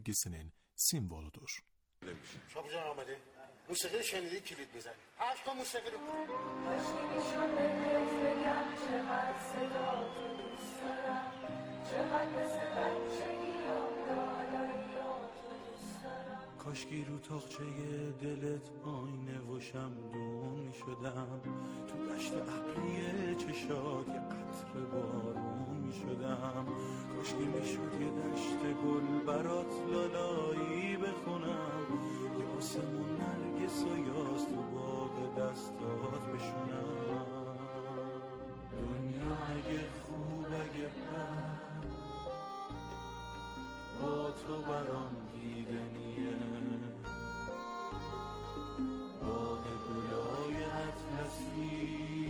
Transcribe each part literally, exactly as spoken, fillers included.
sevgisinin simvoludur. Şapcan Ahmet'i, musiki şenliği kilit bize. Aşkı musiki. کاشکی رو تاقچه دلت آینه و شمدون می شدم، تو دشت ابری چشات یه قطر بارون می شدم. کاشکی می شد یه دشت گل برات لالایی بخونم، یه آسمون نرگس و یاس تو باغ دستات بشونم. دنیا اگه خوب اگه بد با تو برام دیدنیه، باغ گلای اطلسی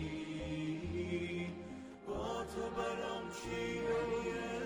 با تو برام چیدنیه.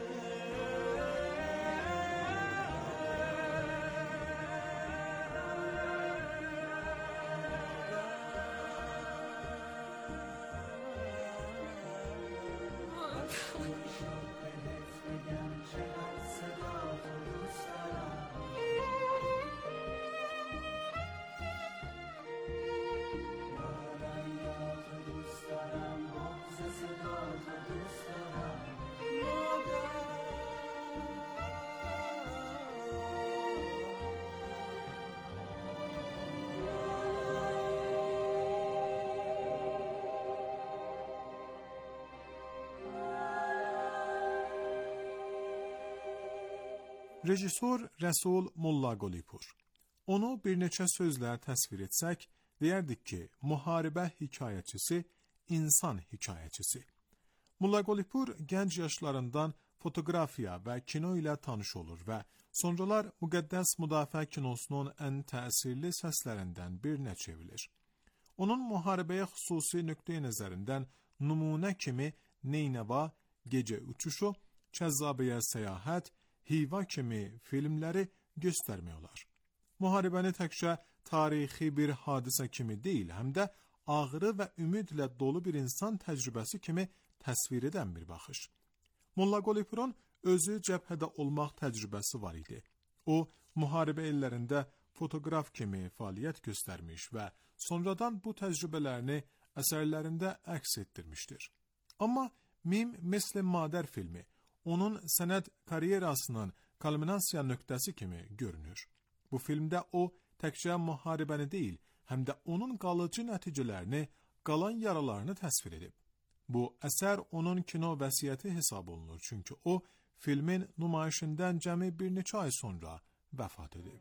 Rejissor Rəsul Molla Qulipur. Onu bir neçə sözlə təsvir etsək, deyərdik ki, müharibə hekayəçisi, insan hekayəçisi. Molla Qulipur gənc yaşlarından fotoqrafiya və kino ilə tanış olur və sonralar Müqəddəs Müdafiə kinosunun ən təsirli səslərindən birinə çevrilir. Onun müharibəyə xüsusi nöqteyi nəzərindən nümunə kimi Neynəva, Gecə uçuşu, Kəzzabəyə səyahət, Hiva kimi filmləri göstərmək olar. Müharibəni təkcə tarixi bir hadisə kimi deyil, həm də ağrı və ümidlə dolu bir insan təcrübəsi kimi təsvir edən bir baxış. Molla Qulipurun özü cəbhədə olmaq təcrübəsi var idi. O, müharibə illərində fotoqraf kimi fəaliyyət göstərmiş və sonradan bu təcrübələrini əsərlərində əks etdirmişdir. Amma Mim Misli Madər filmi onun sənət karyerasının kulminasiya nöqtəsi kimi görünür. Bu filmdə o, təkcə müharibəni deyil, həm də onun qalıcı nəticələrini, qalan yaralarını təsvir edib. Bu əsər onun kino vəsiyyəti hesab olunur, çünki o, filmin nümayişindən cəmi bir neçə ay sonra vəfat edib.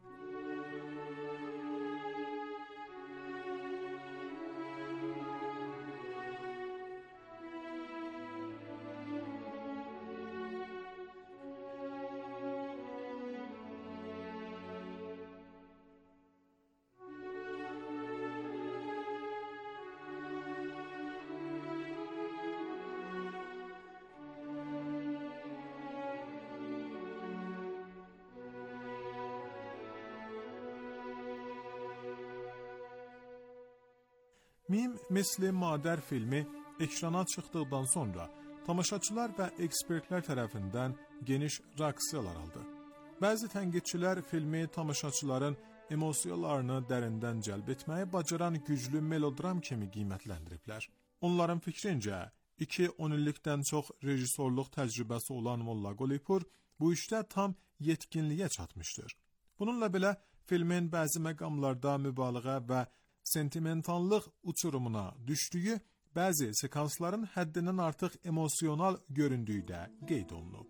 Mim Misli Madər filmi ekrana çıxdıqdan sonra tamaşaçılar və ekspertlər tərəfindən geniş reaksiyalar aldı. Bəzi tənqidçilər filmi tamaşaçıların emosiyalarını dərindən cəlb etməyi bacaran güclü melodram kimi qiymətləndiriblər. Onların fikrincə, iki on illikdən çox rejissorluq təcrübəsi olan Molla Qulipur bu işdə tam yetkinliyə çatmışdır. Bununla belə filmin bəzi məqamlarda mübaliğə və sentimentallıq uçurumuna düşdüyü, bəzi sekansların həddindən artıq emosional göründüyü də qeyd olunub.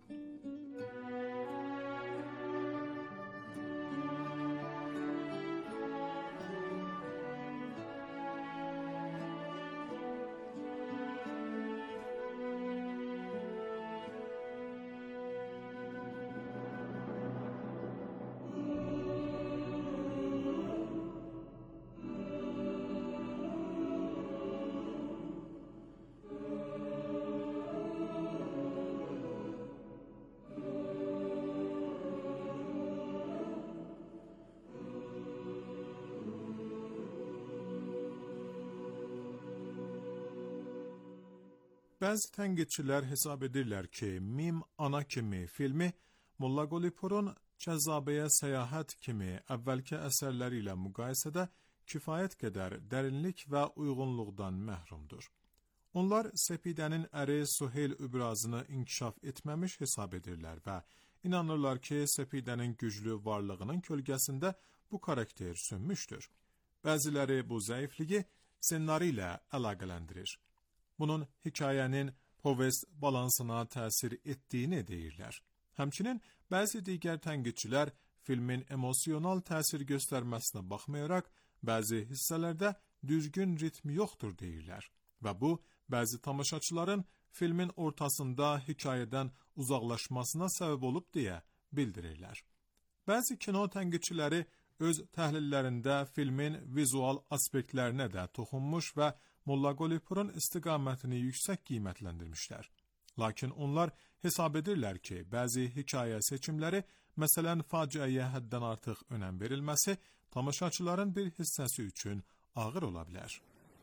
Bəzi tənqidçilər hesab edirlər ki, Mim Ana kimi filmi Molla Qulipurun Cəzabəyə səyahət kimi əvvəlki əsərləri ilə müqayisədə kifayət qədər dərinlik və uyğunluqdan məhrumdur. Onlar Sepidənin əri Suheyl obrazını inkişaf etməmiş hesab edirlər və inanırlar ki, Sepidənin güclü varlığının kölgəsində bu karakter sönmüşdür. Bəziləri bu zəifliyi ssenari ilə əlaqələndirir. Bunun hekayənin povest balansına təsir etdiyini deyirlər. Həmçinin bəzi digər tənqidçilər filmin emosional təsir göstərməsinə baxmayaraq, bəzi hissələrdə düzgün ritmi yoxdur deyirlər və bu, bəzi tamaşaçıların filmin ortasında hekayədən uzaqlaşmasına səbəb olub deyə bildirirlər. Bəzi kino tənqidçiləri öz təhlillərində filmin vizual aspektlərinə də toxunmuş və Molla Qolipurun istiqamətini yüksək qiymətləndirmişlər. Lakin onlar hesab edirlər ki, bəzi hekayə seçimləri, məsələn faciəyə həddən artıq önəm verilməsi, tamaşaçıların bir hissəsi üçün ağır ola bilər.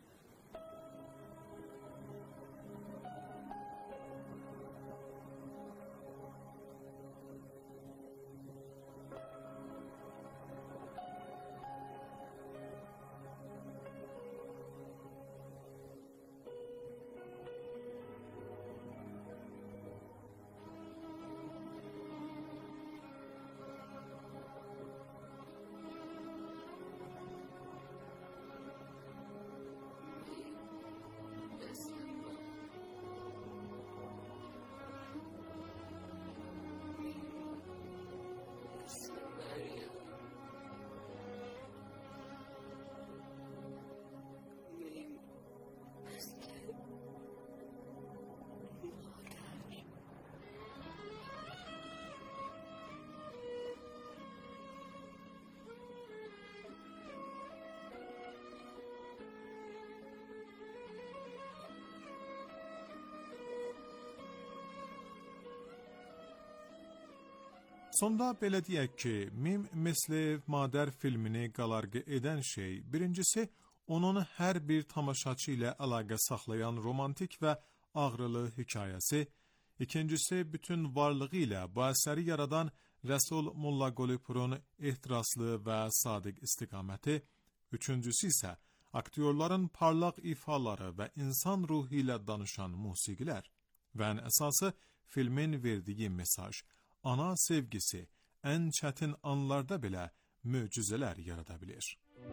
Sonda belə deyək ki, Mim Meslev Madər filmini qalarqı edən şey, birincisi, onun hər bir tamaşaçı ilə əlaqə saxlayan romantik və ağrılı hekayəsi, ikincisi, bütün varlığı ilə bu əsəri yaradan Rəsul Molla Qolipurun ehtiraslı və sadiq istiqaməti, üçüncüsü isə, aktyorların parlaq ifaları və insan ruhu ilə danışan musiqilər və ən əsası, filmin verdiyi mesaj, ana sevgisi ən çətin anlarda belə möcüzələr yarada bilir.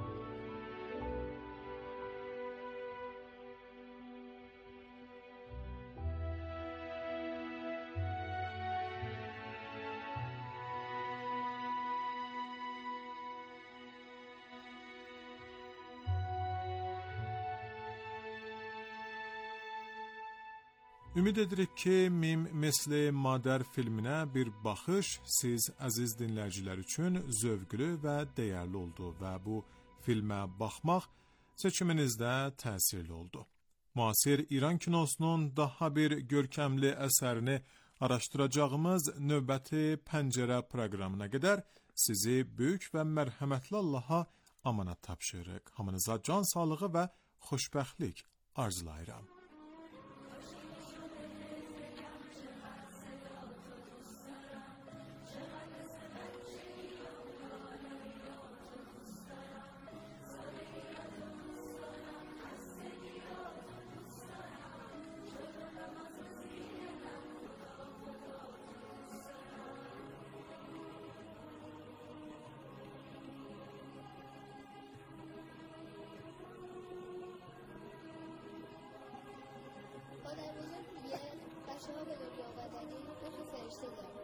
Ümid edirik ki, Mim Meslev Madər filminə bir baxış siz əziz dinləyicilər üçün zövqlü və dəyərli oldu və bu filmə baxmaq seçiminizdə təsirli oldu. Müasir İran kinosunun daha bir görkəmli əsərini araşdıracağımız növbəti pəncərə proqramına qədər sizi böyük və mərhəmətli Allaha amanat tapşırırıq. Hamınıza can sağlığı və xoşbəxtlik arzulayıram. مادر بزرگ میگه بچه ها به دنیا آمدنی دو تا فرشته دارن.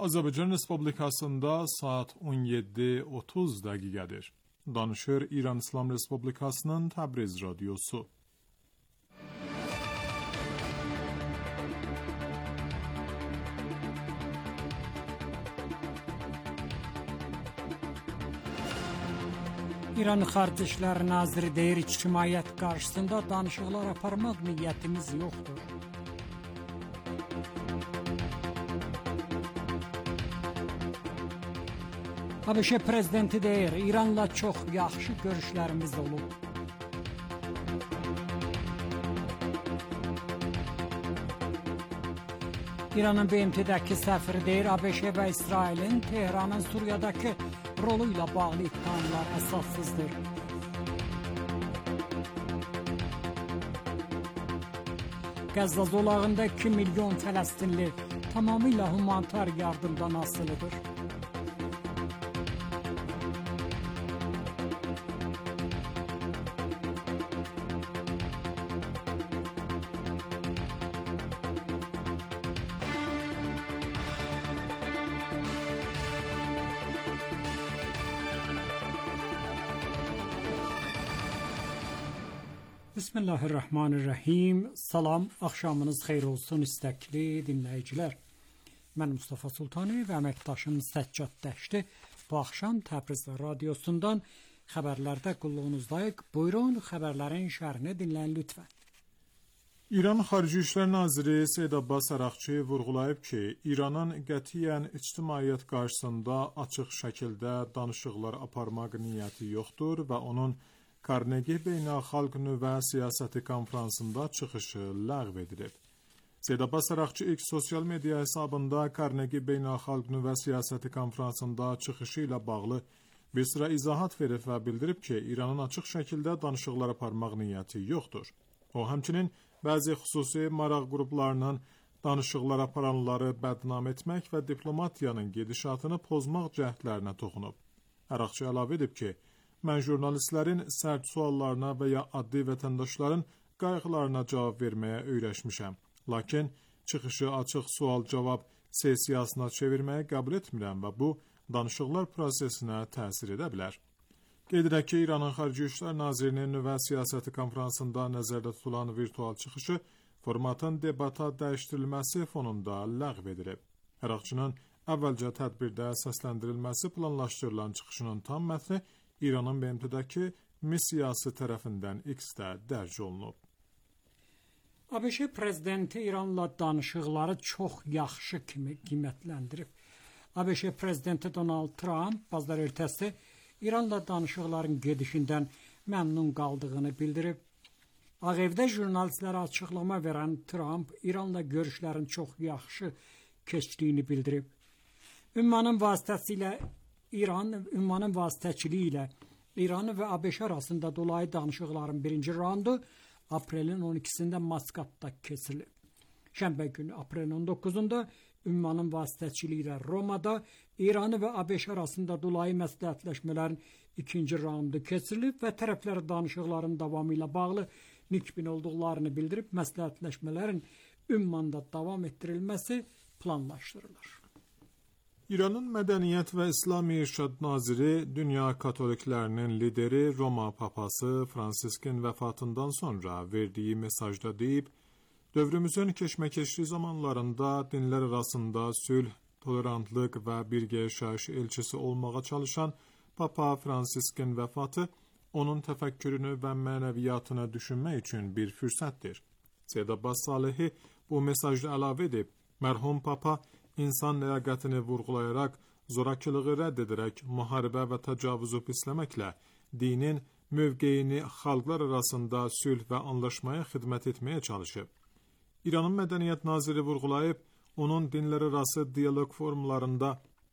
Azərbaycan Respublikasında saat on yeddi otuz dəqiqədir. Danışır İran İslam Respublikasının Təbriz radiosu. İran Xarici İşlər Naziri deyir, ictimaiyyət qarşısında danışıqlar aparmaq niyyətimiz yoxdur. ABŞ prezidenti deyir, İranla çox yaxşı görüşlərimiz olub. İranın B M T'dəki səfiri deyir, ABŞ və İsrailin Tehranın Suriyadakı rolu ilə bağlı iddialar əsassızdır. Qəzza zolağında iki milyon Fələstinli tamamilə humanitar yardımdan asılıdır. Bismillahirrahmanirrahim. Salam, axşamınız xeyir olsun istəkli dinləyicilər. Mən Mustafa Sultani və əməkdaşım Səccad Dəşti bu axşam Təbriz radiosundan xəbərlərdə qulluğunuzdayıq. Buyurun, xəbərlərin şərhini dinləyin lütfən. İran Xarici İşlər Naziri Seyyid Abbas Araqçı vurğulayıb ki, İranın qətiyyən ictimaiyyət qarşısında açıq şəkildə danışıqlar aparmaq niyyəti yoxdur və onun Carnegie Beynəlxalq Nüvə Siyasəti konfransında çıxışı ləğv edilib. Seyyid Abbas Araqçı ilk sosial media hesabında Carnegie Beynəlxalq Nüvə Siyasəti konfransında çıxışı ilə bağlı bir sıra izahat verib və bildirib ki, İranın açıq şəkildə danışıqlar aparmaq niyyəti yoxdur. O, həmçinin bəzi xüsusi maraq qruplarının danışıqlar aparanları bədnam etmək və diplomatiyanın gedişatını pozmaq cəhdlərinə toxunub. Araqçı əlavə edib ki, mən jurnalistlərin sərt suallarına və ya addi vətəndaşların qayğılarına cavab verməyə öyrəşmişəm. Lakin çıxışı açıq sual-cavab sessiyasına çevirməyə qəbul etmirəm və bu, danışıqlar prosesinə təsir edə bilər. Qeyd edək ki, İranın Xarici İşlər Nazirinin nüvə siyasəti konfransında nəzərdə tutulan virtual çıxışı formatın debata dəyişdirilməsi fonunda ləğv edilib. Araqçının əvvəlcə tədbirdə səsləndirilməsi planlaşdırılan çıxışının tam mətni İranın B M T'dəki missiyası tərəfindən X-də dərc olunub. ABŞ prezidenti İranla danışıqları çox yaxşı kimi qiymətləndirib. ABŞ prezidenti Donald Trump bazar ertəsi İranla danışıqların gedişindən məmnun qaldığını bildirib. Ağ Evdə jurnalistlərə açıqlama verən Trump İranla görüşlərin çox yaxşı keçdiyini bildirib. Ümmanın vasitəsilə İran, ümmanın vasitəçiliyi ilə İran və ABŞ arasında dolayı danışıqların birinci raundu aprelin on ikisində Maskatda keçirilib. Şənbə günü aprelin on doqquzunda ümmanın vasitəçiliyi ilə Romada İran və ABŞ arasında dolayı məsləhətləşmələrin ikinci raundu keçirilib və tərəflər danışıqların davamı ilə bağlı nikbin olduqlarını bildirib məsləhətləşmələrin ümmanda davam etdirilməsi planlaşdırılır. İranın Mədəniyyət və İslami İrşad Naziri, dünya katoliklərinin lideri Roma Papası Fransisk'in vəfatından sonra verdiyi mesajda deyib, dövrümüzün keşməkeşli zamanlarında dinlər arasında sülh, tolerantlıq və birgə yaşayış elçisi olmağa çalışan Papa Fransisk'in vəfatı onun təfəkkürünü və mənəviyyatını düşünmək üçün bir fürsətdir. Seyyid Abbas Salehi bu mesajda əlavə edib, mərhum Papa İnsan ləyaqətini vurğulayaraq, zorakılığı rədd edərək, müharibə və təcavüzü pisləməklə dinin mövqeyini xalqlar arasında sülh və anlaşmaya xidmət etməyə çalışıb. İranın Mədəniyyət Naziri vurğulayıb, onun dinlər arası diyaloq formlarında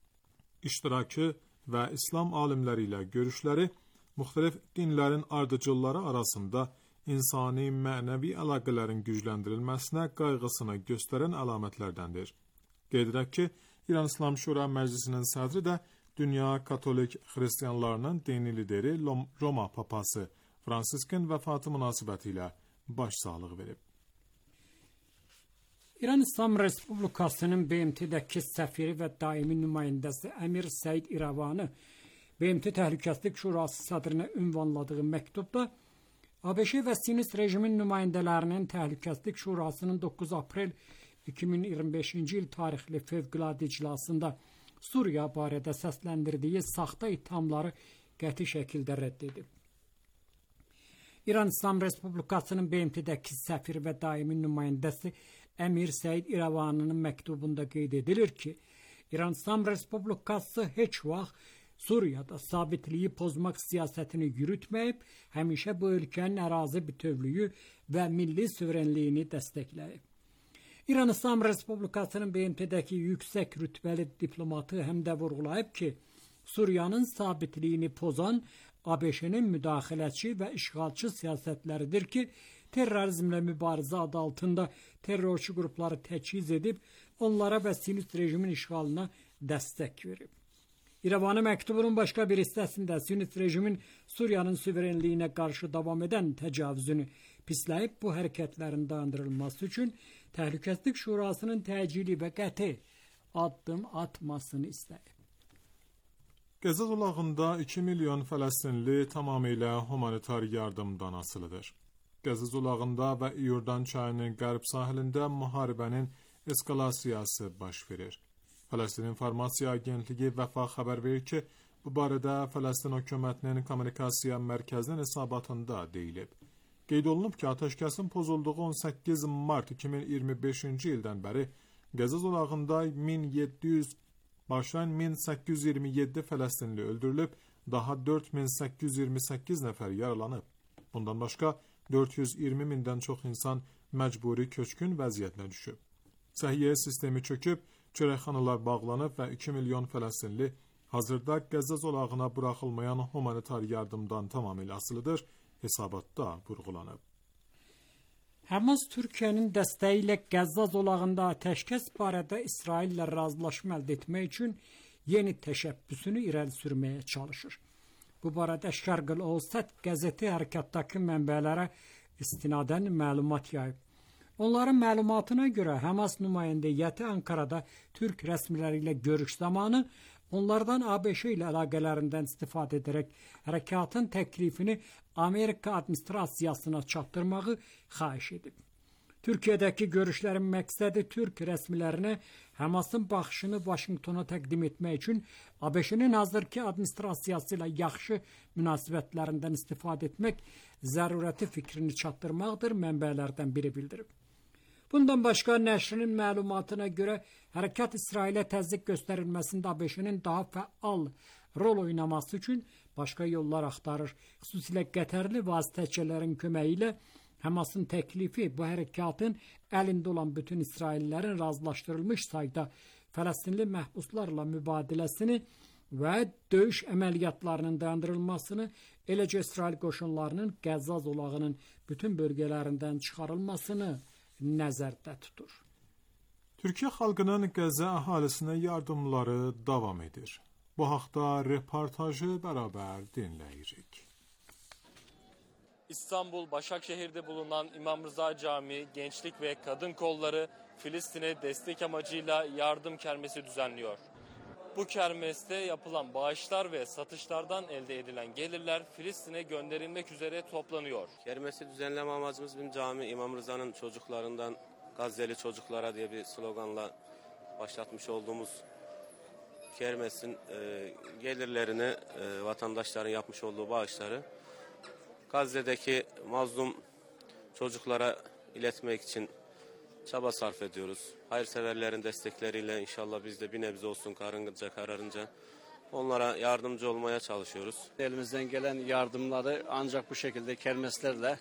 iştirakı və İslam alimləri ilə görüşləri, müxtəlif dinlərin ardıcılları arasında insani mənəvi əlaqələrin gücləndirilməsinə qayğısını göstərən əlamətlərdəndir. Qeyd edək ki, İran İslam Şura Məclisinin sədri də dünya katolik xristiyanlarının dini lideri Roma Papası Fransisk'in vəfatı münasibətilə başsağlığı verib. İran İslam Respublikasının B M T'dəki səfiri və daimi nümayəndəsi Əmir Səid İrəvanı B M T Təhlükəsizlik Şurası sədrinə ünvanladığı məktubda ABŞ və Sinist rejimin nümayəndələrinin Təhlükəsizlik Şurasının doqquz aprel iki min iyirmi beşinci il tarixli fövqəladə iclasında Suriya barədə səsləndirdiyi saxta ithamları qəti şəkildə rədd edib. İran İslam Respublikasının B M T'dəki səfiri və daimi nümayəndəsi Əmir Səid İrəvanının məktubunda qeyd edilir ki, İran İslam Respublikası heç vaxt Suriyada sabitliyi pozmaq siyasətini yürütməyib, həmişə bu ölkənin ərazi bütövlüyü və milli suverenliyini dəstəkləyib. İran İslam Respublikasının B M T'dəki yüksək rütbəli diplomatı həm də vurğulayıb ki, Suriyanın sabitliyini pozan ABŞ-nin müdaxiləçi və işğalçı siyasətləridir ki, terrorizmlə mübarizə adı altında terrorçu qrupları təchiz edib, onlara və Sinist rejimin işğalına dəstək verib. İrəvanı məktubunun başqa bir hissəsində Sinist rejimin Suriyanın suverenliyinə qarşı davam edən təcavüzünü pisləyib, bu hərəkətlərin dayandırılması üçün Təhlükəsizlik Şurasının təcili və qəti addım atmasını istəyib. Qəzza zolağında iki milyon Fələstinli tamamilə humanitar yardımdan asılıdır. Qəzza zolağında və İordan çayının qərb sahilində müharibənin eskalasiyası baş verir. Fələstin İnformasiya Agentliyi Vəfa xəbər verir ki, bu barədə Fələstin hökumətinin kommunikasiya mərkəzinin hesabatında deyilib. Qeyd olunub ki, atəşkəsin pozulduğu on səkkiz mart iki min iyirmi beşinci ildən bəri Qəzza zolağında min yeddi yüz başlayan min səkkiz yüz iyirmi yeddi Fələstinli öldürülüb, daha dörd min səkkiz yüz iyirmi səkkiz nəfər yaralanıb. Bundan başqa dörd yüz iyirmi mindən çox insan məcburi köçkün vəziyyətinə düşüb. Səhiyyə sistemi çöküb, çörəkxanalar bağlanıb və iki milyon Fələstinli hazırda Qəzza zolağına buraxılmayan humanitar yardımdan tamamilə asılıdır, hesabatda vurğulanıb. Həmas Türkiyənin dəstəyi ilə Qəzza zolağında atəşkəs barədə İsraillə razılaşma əldə etmək üçün yeni təşəbbüsünü irəli sürməyə çalışır. Bu barədə Şərq-ül Awsat qəzeti hərəkatdakı mənbələrə istinadən məlumat yayıb. Onların məlumatına görə Həmas nümayəndə heyəti Ankarada Türk rəsmiləri ilə görüş zamanı onlardan ABŞ ilə əlaqələrindən istifadə edərək hərəkatın təklifini Amerika administrasiyasına çatdırmağı xahiş edib. Türkiyədəki görüşlərin məqsədi Türk rəsmilərinə Həmasın baxışını Vaşinqtona təqdim etmək üçün ABŞ-nin hazırki administrasiyası ilə yaxşı münasibətlərindən istifadə etmək zərurəti fikrini çatdırmaqdır, mənbələrdən biri bildirib. Bundan başqa nəşrinin məlumatına görə hərəkat İsrailə təzyiq göstərilməsində ABŞ-nin daha fəal rol oynaması üçün başqa yollar axtarır. Xüsusilə Qətərli vasitəçilərin köməyi ilə Həmasın təklifi bu hərəkatın əlində olan bütün İsraillərin razılaşdırılmış sayda Fələstinli məhbuslarla mübadiləsini və döyüş əməliyyatlarının dayandırılmasını, eləcə İsrail qoşunlarının Qəzza zolağının bütün bölgələrindən çıxarılmasını nəzərdə tutur. Türkiyə xalqının Qəzza əhalisinə yardımları davam edir. Bu haqda reportajı bərabər dinləyirik. İstanbul Başakşehir'de bulunan İmam Rıza Camii, Gençlik ve Kadın Kolları Filistin'e destek amacıyla yardım kermesi düzenliyor. Bu kermeste yapılan bağışlar ve satışlardan elde edilen gelirler Filistin'e gönderilmek üzere toplanıyor. Kermesi düzenleme amacımız bizim cami İmam Rıza'nın çocuklarından Gazze'li çocuklara diye bir sloganla başlatmış olduğumuz kermesin e, gelirlerini e, vatandaşların yapmış olduğu bağışları Gazze'deki mazlum çocuklara iletmek için çaba sarf ediyoruz. Hayırseverlerin destekleriyle inşallah biz de bir nebze olsun karınca kararınca onlara yardımcı olmaya çalışıyoruz. Elimizden gelen yardımları ancak bu şekilde kermeslerle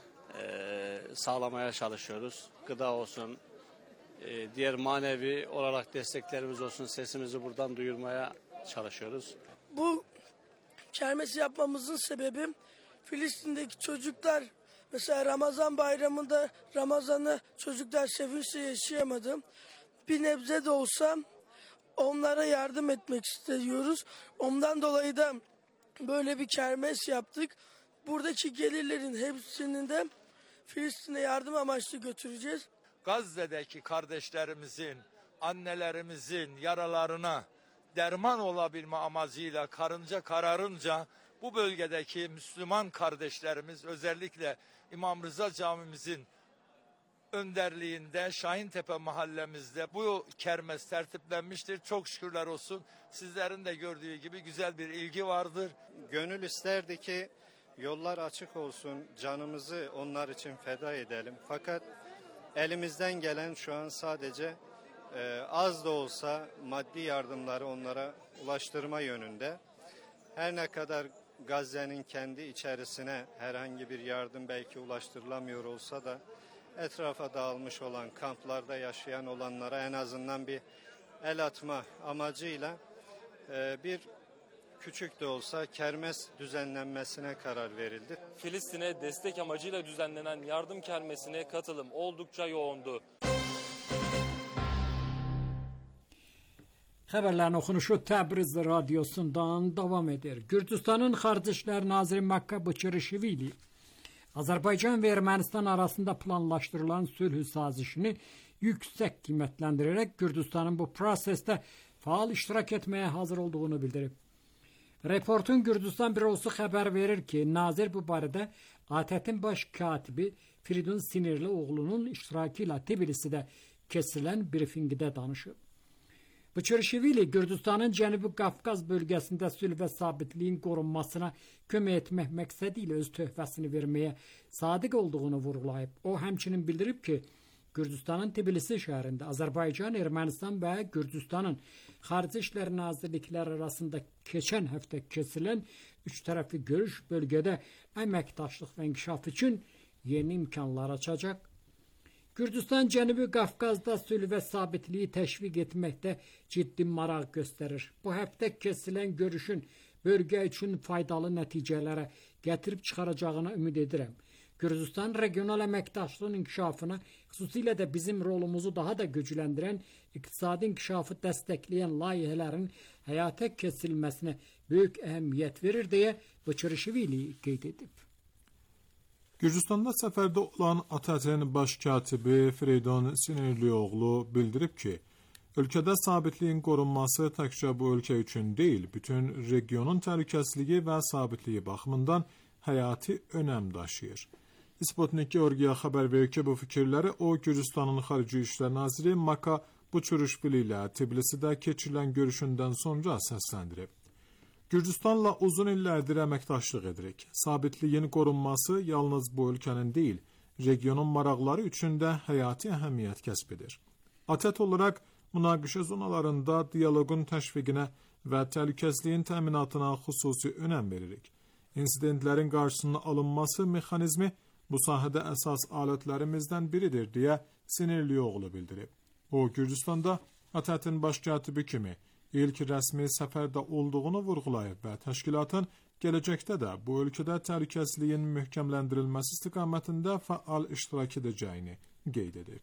e, sağlamaya çalışıyoruz. Gıda olsun, e, diğer manevi olarak desteklerimiz olsun, sesimizi buradan duyurmaya çalışıyoruz. Bu kermesi yapmamızın sebebi Filistin'deki çocuklar, mesela Ramazan bayramında Ramazan'ı çocuklar sevinçle yaşayamadı. Bir nebze de olsa onlara yardım etmek istiyoruz. Ondan dolayı da böyle bir kermes yaptık. Buradaki gelirlerin hepsini de Filistin'e yardım amaçlı götüreceğiz. Gazze'deki kardeşlerimizin, annelerimizin yaralarına derman olabilme amacıyla karınca kararınca bu bölgedeki Müslüman kardeşlerimiz, özellikle İmam Rıza Camimizin önderliğinde Şahintepe mahallemizde bu kermes tertiplenmiştir. Çok şükürler olsun. Sizlerin de gördüğü gibi güzel bir ilgi vardır. Gönül isterdi ki yollar açık olsun, canımızı onlar için feda edelim. Fakat elimizden gelen şu an sadece e, az da olsa maddi yardımları onlara ulaştırma yönünde. Her ne kadar Gazze'nin kendi içerisine herhangi bir yardım belki ulaştırılamıyor olsa da etrafa dağılmış olan kamplarda yaşayan olanlara en azından bir el atma amacıyla e, bir küçük de olsa kermes düzenlenmesine karar verildi. Filistin'e destek amacıyla düzenlenen yardım kermesine katılım oldukça yoğundu. Xəbərlərin oxunuşu Təbriz radyosundan davam edir. Gürcüstanın Xarici İşlər Naziri Makka Bıçırışvili, Azərbaycan və Ermənistan arasında planlaşdırılan sülh sazişini yüksək qiymətləndirərək Gürcüstanın bu prosesdə faal iştirak etməyə hazır olduğunu bildirib. Reportun Gürcüstan bürosu xəbər verir ki, nazir bu barədə A T T'nin baş katibi Firidun Sinirlioğlu'nun iştirakı ilə Tbilisidə keçirilən brifinqdə danışıb. Bıçırışvili, Gürcüstanın Cənubi Qafqaz bölgəsində sülh və sabitliyin qorunmasına kömək etmək məqsədi ilə öz töhfəsini verməyə sadiq olduğunu vurğulayıb. O, həmçinin bildirib ki, Gürcüstanın Tbilisi şəhərində Azərbaycan, Ermənistan və Gürcüstanın Xarici İşlər Nazirlikləri arasında keçən həftə keçirilən üç tərəfli görüş bölgədə əməkdaşlıq və inkişaf üçün yeni imkanlar açacaq. Gürcüstan Cənubi Qafqazda sülh və sabitliyi təşviq etməkdə ciddi maraq göstərir. Bu həftə keçirilən görüşün bölgə üçün faydalı nəticələrə gətirib çıxaracağına ümid edirəm. Gürcüstan regional əməkdaşlığın inkişafına, xüsusilə də bizim rolumuzu daha da gücləndirən, iqtisadi inkişafı dəstəkləyən layihələrin həyata keçirilməsinə böyük əhəmiyyət verir deyə Bıçırışvili qeyd edib. Gürcüstanda səfərdə olan A T T'nin baş katibi Firidun Sinirlioğlu bildirib ki, ölkədə sabitliyin qorunması təkcə bu ölkə üçün deyil, bütün regionun təhlükəsizliyi və sabitliyi baxımından həyati önəm daşıyır. İsputnik Georgiya xəbər verir ki, bu fikirləri o, Gürcüstanın Xarici İşlər Naziri Makka Bıçırışvili ilə Tbilisidə keçirilən görüşündən sonra səsləndirib. Gürcüstanla uzun illərdir əməkdaşlıq edirik. Sabitliyin qorunması yalnız bu ölkənin deyil, regionun maraqları üçün də həyati əhəmiyyət kəsb edir. A T T olaraq münaqişə zonalarında dialoqun təşviqinə və təhlükəsizliyin təminatına xüsusi önəm veririk. İnsidentlərin qarşısının alınması mexanizmi bu sahədə əsas alətlərimizdən biridir deyə Sinirlioğlu bildirib. O, Gürcüstanda A T T'nin baş katibi kimi ilk rəsmi səfərdə olduğunu vurğulayıb və təşkilatın gələcəkdə də bu ölkədə təhlükəsizliyin möhkəmləndirilməsi istiqamətində fəal iştirak edəcəyini qeyd edib.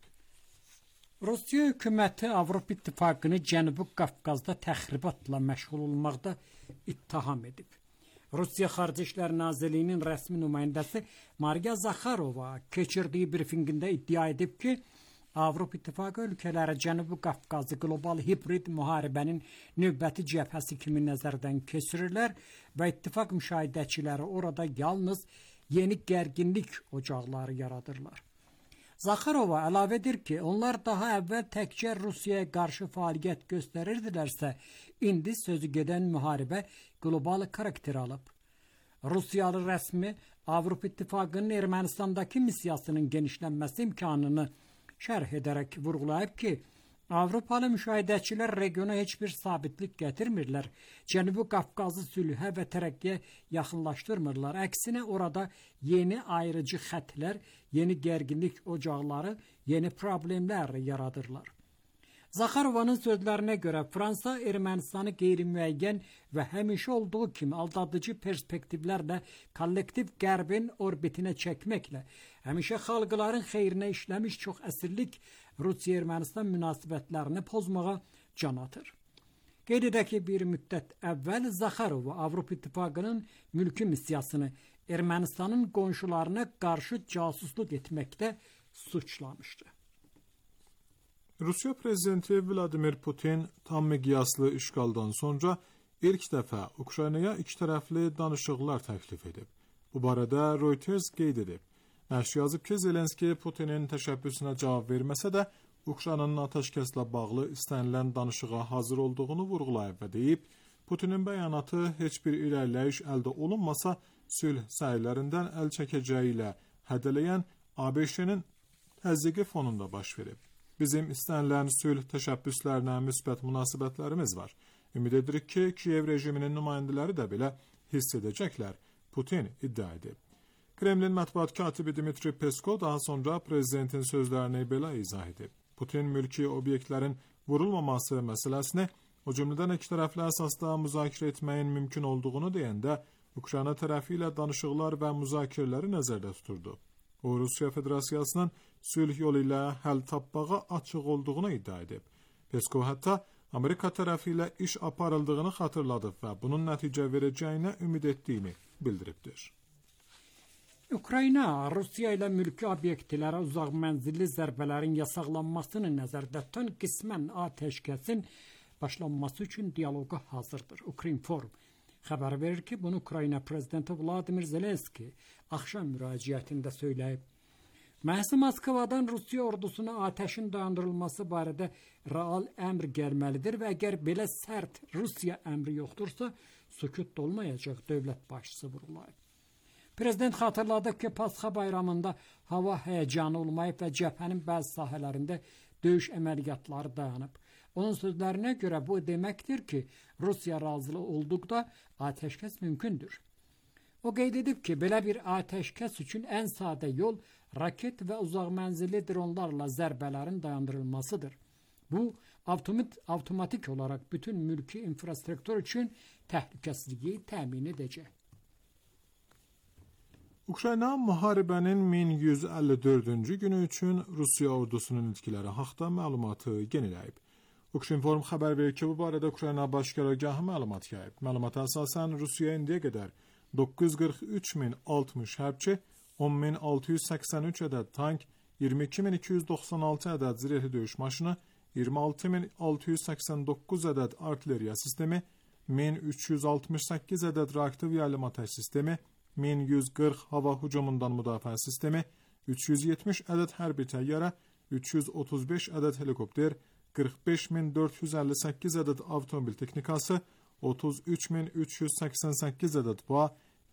Rusiya hökuməti Avropa İttifaqını Cənubi Qafqazda təxribatla məşğul olmaqda ittiham edib. Rusiya Xarici İşlər Nazirliyinin rəsmi nümayəndəsi Mariya Zakharova keçirdiyi brifinqində iddia edib ki, Avropa İttifaqı ölkələri Cənubi Qafqazı qlobal hibrid müharibənin növbəti cəbhəsi kimi nəzərdən keçirirlər və ittifaq müşahidəçiləri orada yalnız yeni gərginlik ocaqları yaradırlar. Zakharova əlavə edir ki, onlar daha əvvəl təkcə Rusiyaya qarşı fəaliyyət göstərirdilərsə, indi sözü gedən müharibə qlobal xarakter alıb. Rusiyalı rəsmi Avropa İttifaqının Ermənistandakı missiyasının genişlənməsi imkanını şərh edərək vurğulayıb ki, Avropalı müşahidəçilər regiona heç bir sabitlik gətirmirlər, Cənubi Qafqazı sülhə və tərəqqiyə yaxınlaşdırmırlar. Əksinə orada yeni ayrıcı xətlər, yeni gərginlik ocaqları, yeni problemlər yaradırlar. Zakharovanın sözlərinə görə Fransa Ermənistanı qeyri-müəyyən və həmişə olduğu kimi aldadıcı perspektivlərlə kollektiv qərbin orbitinə çəkməklə həmişə xalqların xeyrinə işləmiş çox əsirlik Rusiya-Ermənistan münasibətlərini pozmağa can atır. Qeyd edək ki, bir müddət əvvəl Zakharova Avropa İttifaqının mülki missiyasını Ermənistanın qonşularına qarşı casusluq etməkdə suçlamışdı. Rusiya prezidenti Vladimir Putin tam miqyaslı işğaldan sonra ilk dəfə Ukraynaya iki tərəfli danışıqlar təklif edib. Bu barədə Reuters qeyd edib. Nəşr yazıb ki, Zelenski Putinin təşəbbüsünə cavab verməsə də Ukraynanın atəşkəslə bağlı istənilən danışığa hazır olduğunu vurğulayıb və deyib, Putinin bəyanatı heç bir irəliləyiş əldə olunmasa sülh səylərindən əl çəkəcəyi ilə hədələyən ABŞ-nin təzyiqi fonunda baş verib. Bizim istənilən sülh təşəbbüslərinə müsbət münasibətlərimiz var. Ümid edirik ki, Kiyev rejiminin nümayəndələri də belə hiss edəcəklər, Putin iddia edib. Kremlin mətbuat katibi Dmitri Peskov daha sonra prezidentin sözlərini belə izah edib. Putin mülki obyektlərin vurulmaması məsələsini, o cümlədən iki tərəfli əsasda müzakirə etməyin mümkün olduğunu deyəndə, Ukrayna tərəfi ilə danışıqlar və müzakirələri nəzərdə tuturdu. O, Rusiya Federasiyasının sülh yolu ilə həll tapmağa açıq olduğunu iddia edib. Peskov hətta Amerika tərəfi ilə iş aparıldığını xatırladıb və bunun nəticə verəcəyinə ümid etdiyini bildiribdir. Ukrayna, Rusiya ilə mülki obyektlərə uzaq mənzilli zərbələrin yasaqlanmasını nəzərdə tutan qismən atəşkəsin başlanması üçün dialoqa hazırdır. Ukrinform xəbər verir ki, bunu Ukrayna prezidenti Vladimir Zelenski axşam müraciətində söyləyib. Məhz Moskvadan Rusiya ordusuna atəşin dayandırılması barədə real əmr gəlməlidir və əgər belə sərt Rusiya əmri yoxdursa, sükut olmayacaq, dövlət başçısı vurğulayıb. Prezident xatırladı ki, Pasxa bayramında hava həyəcanı olmayıb və cəbhənin bəzi sahələrində döyüş əməliyyatları dayanıb. Onun sözlərinə görə bu deməkdir ki, Rusiya razı olduqda atəşkəs mümkündür. O qeyd edib ki, belə bir atəşkəs üçün ən sadə yol raket və uzaq mənzilli dronlarla zərbələrin dayandırılmasıdır. Bu, avtomatik olaraq bütün mülki infrastruktur üçün təhlükəsizliyi təmin edəcək. Ukrayna müharibənin min yüz əlli dördüncü günü üçün Rusiya ordusunun itkiləri haqda məlumatı yeniləyib. Ukrinform xəbər verir ki, bu barədə Ukrayna Baş Qərargahı məlumat yayıb. Məlumata əsasən Rusiya indiyə qədər doqquz yüz qırx üç min altmış hərbçi, on min altı yüz səksən üç ədəd tank, iyirmi iki min iki yüz doxsan altı ədəd zirehli döyüş maşını, iyirmi altı min altı yüz səksən doqquz ədəd artilleriya sistemi, min üç yüz altmış səkkiz ədəd reaktiv yaylım atəş sistemi, min yüz qırx hava hücumundan müdafiə sistemi, üç yüz yetmiş ədəd hərbi təyyarə, üç yüz otuz beş ədəd helikopter, qırx beş min dörd yüz əlli səkkiz ədəd avtomobil texnikası, otuz üç min üç yüz səksən səkkiz ədəd PUA,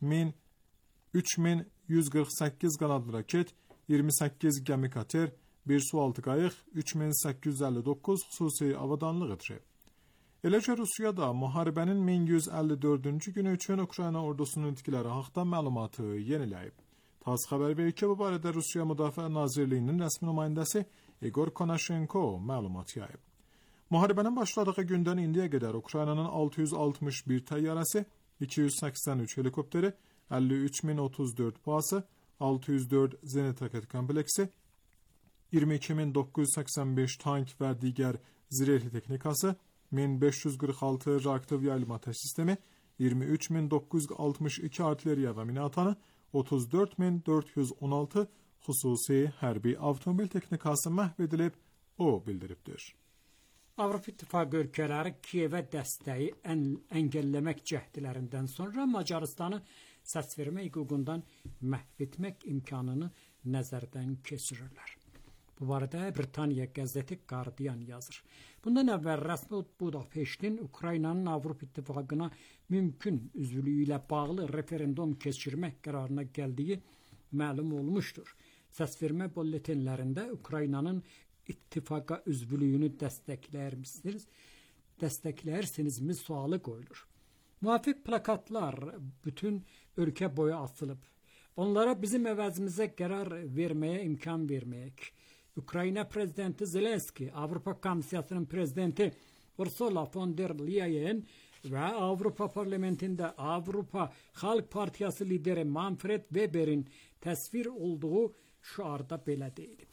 üç min yüz qırx səkkiz qanadlı raket, iyirmi səkkiz gəmi kater, bir sualtı qayıq, üç min səkkiz yüz əlli doqquz xüsusi avadanlıq itirib. Eləcə Rusiya da müharibənin min yüz əlli dördüncü günü üçün Ukrayna ordusunun itkiləri haqda məlumatı yeniləyib. TASS xəbər verir ki, bu barədə Rusiya Müdafiə Nazirliyinin rəsmi nümayəndəsi Igor Konashenko məlumat yayıb. Müharibənin başladığı gündən indiyə qədər Ukraynanın altı yüz altmış bir təyyarəsi, iki yüz səksən üç helikopteri, əlli üç min otuz dörd PUA'sı, altı yüz dörd zenit raket kompleksi, iyirmi iki min doqquz yüz səksən beş tank və digər zirehli texnikası, min beş yüz qırx altı reaktiv yaylım atəş sistemi, iyirmi üç min doqquz yüz altmış iki artilleriya və minatanı, otuz dörd min dörd yüz on altı xüsusi hərbi avtomobil texnikası məhv edilib, o bildiribdir. Avropa İttifaqı ölkələri Kiyevə dəstəyi əngəlləmək cəhdlərindən sonra Macarıstanı səsvermə hüququndan məhv etmək imkanını nəzərdən keçirirlər. Bu barədə Britaniya qəzeti Guardian yazır. Bundan əvvəl rəsmi Budapeştin Ukraynanın Avropa İttifaqına mümkün üzvlüyü ilə bağlı referendum keçirmək qərarına gəldiyi məlum olmuşdur. Səsvermə bulletinlərində Ukraynanın ittifaqa üzvlüyünü dəstəkləyər misiniz? Dəstəkləyirsinizmi sualı qoyulur. Müvafiq plakatlar bütün ölkə boyu asılıb. Onlara bizim əvəzimizə qərar verməyə imkan verməyək. Ukrayna prezidenti Zelenski, Avropa Komissiyasının prezidenti Ursula von der Leyen və Avropa Parlamentində Avropa Xalq Partiyası lideri Manfred Weber'in təsvir olduğu şüarda belə deyilib.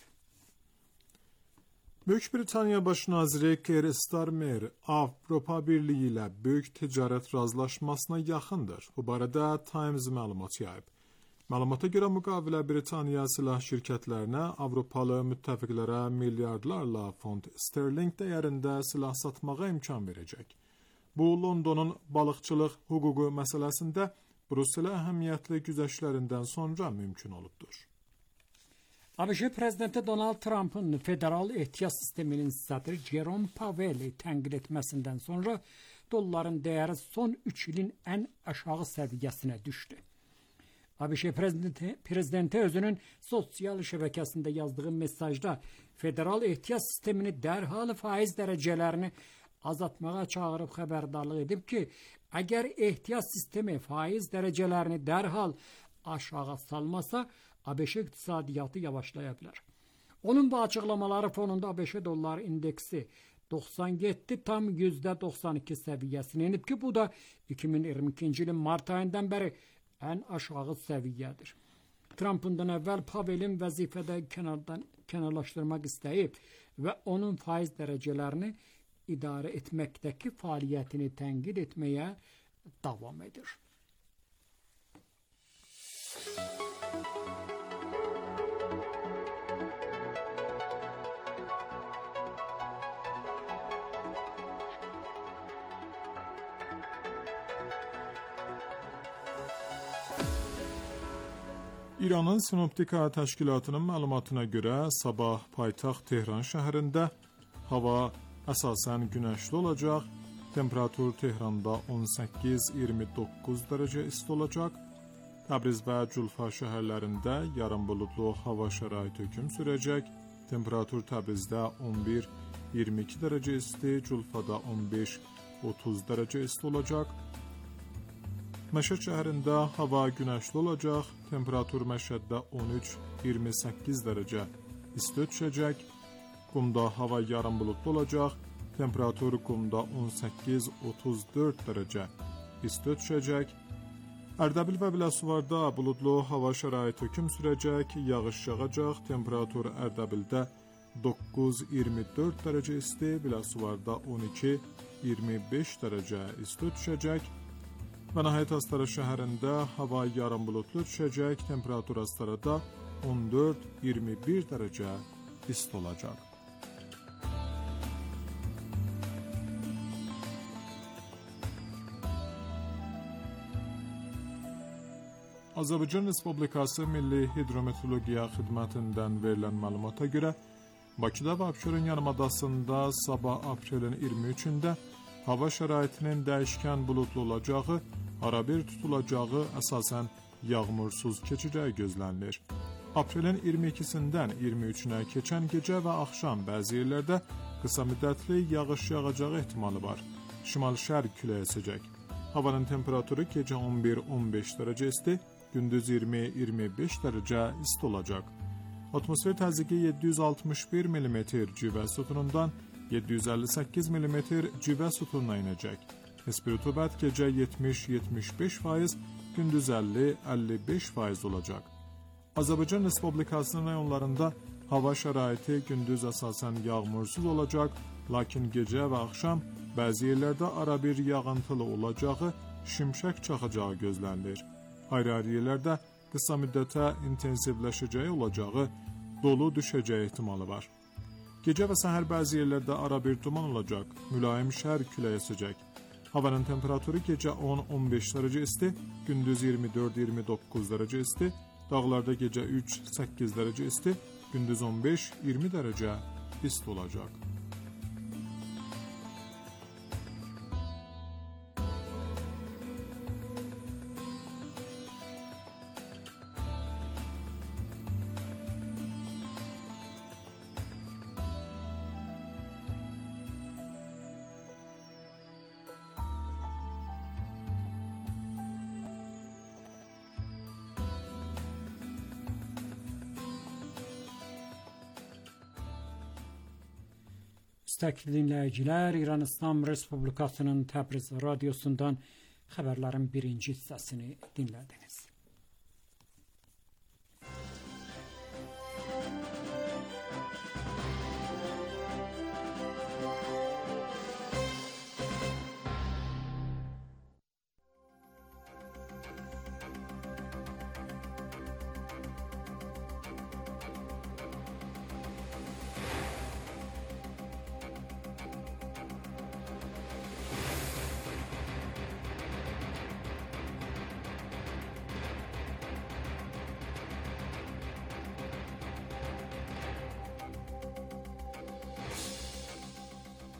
Böyük Britaniya Baş naziri Keir Starmer Avropa Birliyi ilə böyük ticarət razılaşmasına yaxındır. Bu barədə Times məlumat yayıb. Məlumata görə müqavilə Britaniya silah şirkətlərinə, Avropalı müttəfiqlərə milyardlarla fond sterling dəyərində silah satmağa imkan verəcək. Bu, Londonun balıqçılıq hüququ məsələsində Brüsselə əhəmiyyətli güzəştlərindən sonra mümkün olubdur. ABŞ Prezidenti Donald Trump'ın federal ehtiyat sisteminin sədri Jerome Powell'i tənqid etməsindən sonra dolların dəyəri son üç ilin ən aşağı səviyyəsinə düşdü. ABŞ prezidenti, prezidenti özünün sosial şəbəkəsində yazdığı mesajda federal ehtiyat sistemini dərhal faiz dərəcələrini azaltmağa çağırıb xəbərdarlıq edib ki, əgər ehtiyat sistemi faiz dərəcələrini dərhal aşağı salmasa, ABŞ iqtisadiyyatı yavaşlaya bilər. Onun bu açıqlamaları fonunda ABŞ dollar indeksi doxsan yeddi tam yüzdə doxsan iki səviyyəsinə enib ki, bu da iki min iyirmi ikinci ilin mart ayından bəri ən aşağı səviyyədir. Trump'ından əvvəl Powell'in vəzifədə kənardan kənarlaşdırmaq istəyib və onun faiz dərəcələrini idarə etməkdəki fəaliyyətini tənqid etməyə davam edir. İranın Sinoptika təşkilatının məlumatına görə sabah paytaxt Tehran şəhərində hava əsasən günəşli olacaq, temperatur Tehranda on səkkiz iyirmi doqquz dərəcə isti olacaq, Təbriz və Culfa şəhərlərində yarım buludlu hava şəraiti hökm sürəcək, temperatur Təbrizdə on bir iyirmi iki dərəcə isti, Culfada on beş otuz dərəcə isti olacaq. Məşəd şəhərində hava günəşli olacaq, temperatur Məşəddə on üç iyirmi səkkiz dərəcə isti düşəcək. Qumda hava yarım buludlu olacaq, temperatur Qumda on səkkiz otuz dörd dərəcə isti düşəcək. Ərdəbil və Biləsuvarda buludlu hava şəraiti hökm sürəcək, yağış yağacaq, temperatur Ərdəbildə doqquz iyirmi dörd dərəcə isti, Biləsuvarda on iki iyirmi beş dərəcə isti düşəcək. Və nəhayət Astara şəhərində hava yarım buludlu düşəcək, temperatur Astarada on dörd iyirmi bir dərəcə isti olacaq. Azərbaycan Respublikası Milli Hidrometeorologiya Xidmətindən verilən məlumata görə Bakıda və Abşeron yarımadasında sabah aprelin iyirmi üçündə hava şəraitinin dəyişkən buludlu olacağı, arabir tutulacağı, əsasən yağmursuz keçəcəyi gözlənilir. Aprelin iyirmi ikisindən iyirmi üçünə keçən gecə və axşam bəzi yerlərdə qısa müddətli yağış yağacağı ehtimalı var. Şimal-şərq küləyi əsəcək. Havanın temperaturu gecə on bir on beş dərəcə isti, gündüz iyirmi iyirmi beş dərəcə isti olacaq. Atmosfer təzyiqi yeddi yüz altmış bir millimetr civə sütunundan yeddi yüz əlli səkkiz millimetr civə sütununa inəcək. Nisbi rütubət gecə yetmiş yetmiş beş faiz, gündüz əlli əlli beş faiz olacaq. Azərbaycan Respublikasının rayonlarında hava şəraiti gündüz əsasən yağmursuz olacaq, lakin gecə və axşam bəzi yerlərdə arabir yağıntılı olacağı, şimşək çaxacağı gözlənilir. Ayrı-ayrı yerlərdə qısa müddətə intensivləşəcəyi olacağı, dolu düşəcəyi ehtimalı var. Gecə və səhər bəzi yerlərdə arabir duman olacaq, mülayim şərq küləyi əsəcək. Havanın temperaturu gecə on on beş dərəcə isti, gündüz iyirmi dörd iyirmi doqquz dərəcə isti, dağlarda gecə üç səkkiz dərəcə isti, gündüz on beş iyirmi dərəcə isti olacaq. Müstəqil dinləyicilər, İran İslam Respublikasının Təbriz radiosundan xəbərlərin birinci hissəsini dinlədiniz.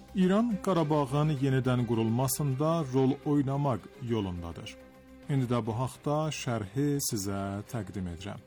İran Qarabağın yenidən qurulmasında rol oynamaq yolundadır. İndi də bu haqda şərhi sizə təqdim edirəm.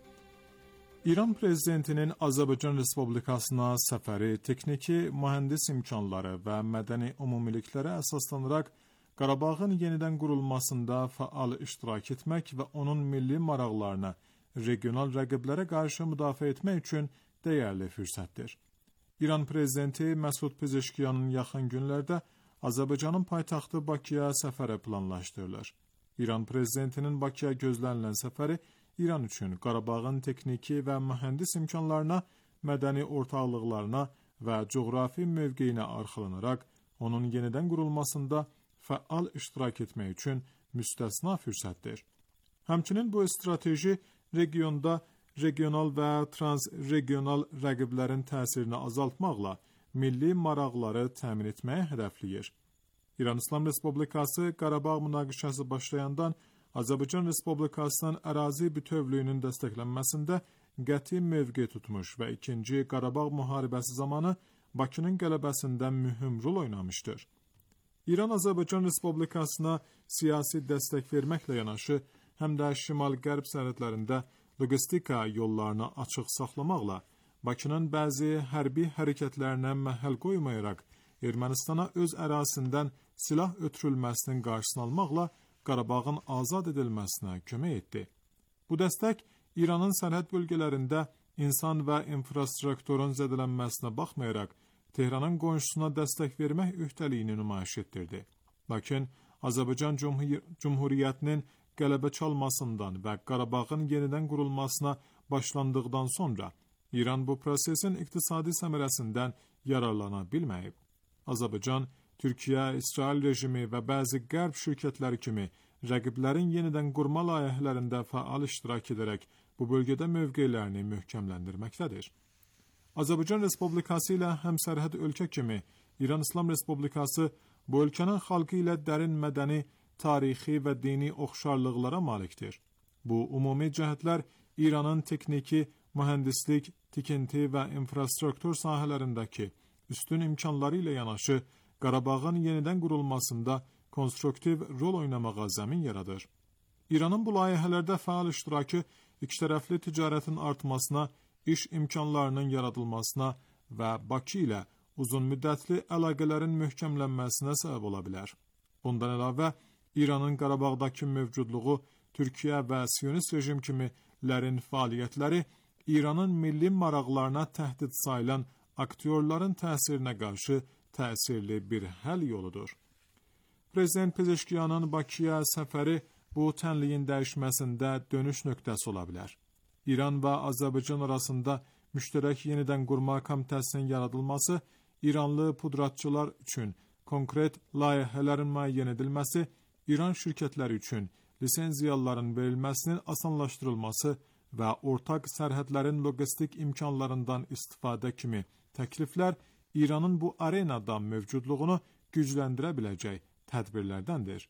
İran prezidentinin Azərbaycan Respublikasına səfəri texniki, mühəndis imkanları və mədəni ümumiliklərə əsaslanaraq Qarabağın yenidən qurulmasında fəal iştirak etmək və onun milli maraqlarını regional rəqiblərə qarşı müdafiə etmək üçün dəyərli fürsətdir. İran prezidenti Məsud Pezeşkiyanın yaxın günlərdə Azərbaycanın paytaxtı Bakıya səfəri planlaşdırılır. İran prezidentinin Bakıya gözlənilən səfəri İran üçün Qarabağın texniki və mühəndis imkanlarına, mədəni ortaqlıqlarına və coğrafi mövqeyinə arxalanaraq onun yenidən qurulmasında fəal iştirak etmək üçün müstəsna fürsətdir. Həmçinin bu strateji regionda regional və transregional rəqiblərin təsirini azaltmaqla milli maraqları təmin etməyə hədəfləyir. İran İslam Respublikası Qarabağ münaqişəsi başlayandan Azərbaycan Respublikasının ərazi bütövlüyünün dəstəklənməsində qəti mövqe tutmuş və ikinci Qarabağ müharibəsi zamanı Bakının qələbəsində mühüm rol oynamışdır. İran Azərbaycan Respublikasına siyasi dəstək verməklə yanaşı, həm də şimal-qərb sərhədlərində logistika yollarını açıq saxlamaqla Bakının bəzi hərbi hərəkətlərinə məhəl qoymayaraq Ermənistana öz ərazisindən silah ötürülməsinin qarşısını almaqla Qarabağın azad edilməsinə kömək etdi. Bu dəstək İranın sərhəd bölgələrində insan və infrastrukturun zədələnməsinə baxmayaraq Tehranın qonşusuna dəstək vermək öhdəliyini nümayiş etdirdi. Lakin Azərbaycan Cümhuriyyətinin qələbə çalmasından və Qarabağın yenidən qurulmasına başlandıqdan sonra İran bu prosesin iqtisadi səmərəsindən yararlana bilməyib. Azərbaycan, Türkiyə, İsrail rejimi və bəzi qərb şirkətləri kimi rəqiblərin yenidən qurma layihələrində fəal iştirak edərək bu bölgədə mövqeylərini möhkəmləndirməkdədir. Azərbaycan Respublikası ilə həmsərhəd ölkə kimi İran İslam Respublikası bu ölkənin xalqı ilə dərin mədəni, tarixi və dini oxşarlıqlara malikdir. Bu ümumi cəhətlər İranın texniki, mühəndislik, tikinti və infrastruktur sahələrindəki üstün imkanları ilə yanaşı Qarabağın yenidən qurulmasında konstruktiv rol oynamağa zəmin yaradır. İranın bu layihələrdə fəal iştirakı ikitərəfli ticarətin artmasına, iş imkanlarının yaradılmasına və Bakı ilə uzun müddətli əlaqələrin möhkəmlənməsinə səbəb ola bilər. Bundan əlavə, İranın Qarabağdakı mövcudluğu, Türkiyə və Siyonist rejim kimilərin fəaliyyətləri İranın milli maraqlarına təhdid sayılan aktyorların təsirinə qarşı təsirli bir həll yoludur. Prezident Pezeşkiyanın Bakıya səfəri bu tənliyin dəyişməsində dönüş nöqtəsi ola bilər. İran və Azərbaycan arasında müştərək yenidən qurma komitəsinin yaradılması, İranlı pudratçılar üçün konkret layihələrin müəyyən edilməsi, İran şirkətləri üçün lisenziyaların verilməsinin asanlaşdırılması və ortaq sərhədlərin logistik imkanlarından istifadə kimi təkliflər İranın bu arenada mövcudluğunu gücləndirə biləcək tədbirlərdəndir.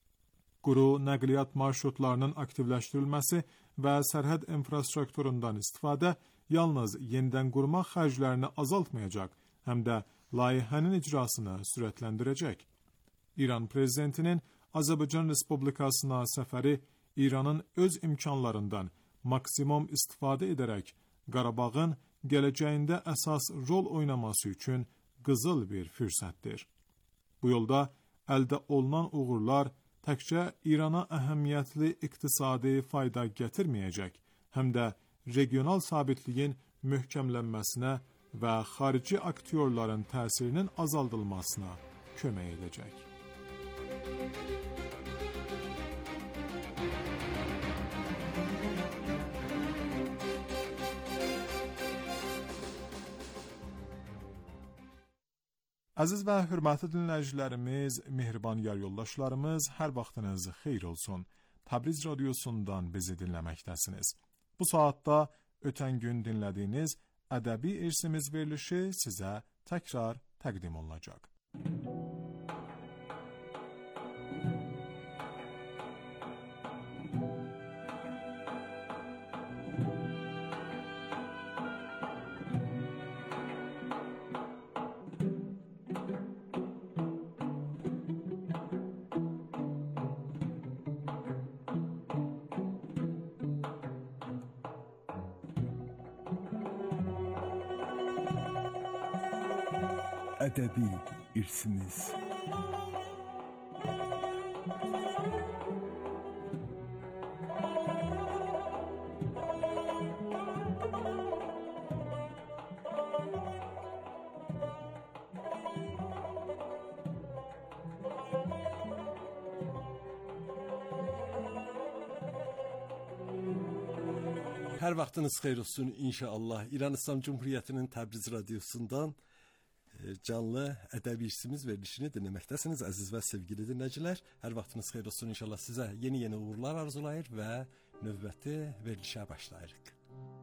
Quru nəqliyyat marşrutlarının aktivləşdirilməsi və sərhəd infrastrukturundan istifadə yalnız yenidən qurma xərclərini azaltmayacaq, həm də layihənin icrasını sürətləndirəcək. İran prezidentinin Azərbaycan Respublikasına səfəri İranın öz imkanlarından maksimum istifadə edərək Qarabağın gələcəyində əsas rol oynaması üçün qızıl bir fürsətdir. Bu yolda əldə olunan uğurlar təkcə İrana əhəmiyyətli iqtisadi fayda gətirməyəcək, həm də regional sabitliyin möhkəmlənməsinə və xarici aktyorların təsirinin azaldılmasına kömək edəcək. Əziz və hörmətli dinləyicilərimiz, mehriban yar yoldaşlarımız, hər vaxtınız xeyir olsun. Təbriz radiosundan bizi dinləməkdəsiniz. Bu saatda ötən gün dinlədiyiniz ədəbi irsimiz verilişi sizə təkrar təqdim olunacaq. ədəbi irsimiz. Hər vaxtınız xeyir olsun inşallah. İran İslam Cumhuriyyətinin Təbriz radiosundan canlı ədəbi irsimiz verilişini dinləməkdəsiniz əziz və sevgili dinləyicilər. Hər vaxtınız xeyir olsun inşallah. Sizə yeni-yeni uğurlar arzulayır və növbəti verilişə başlayırıq.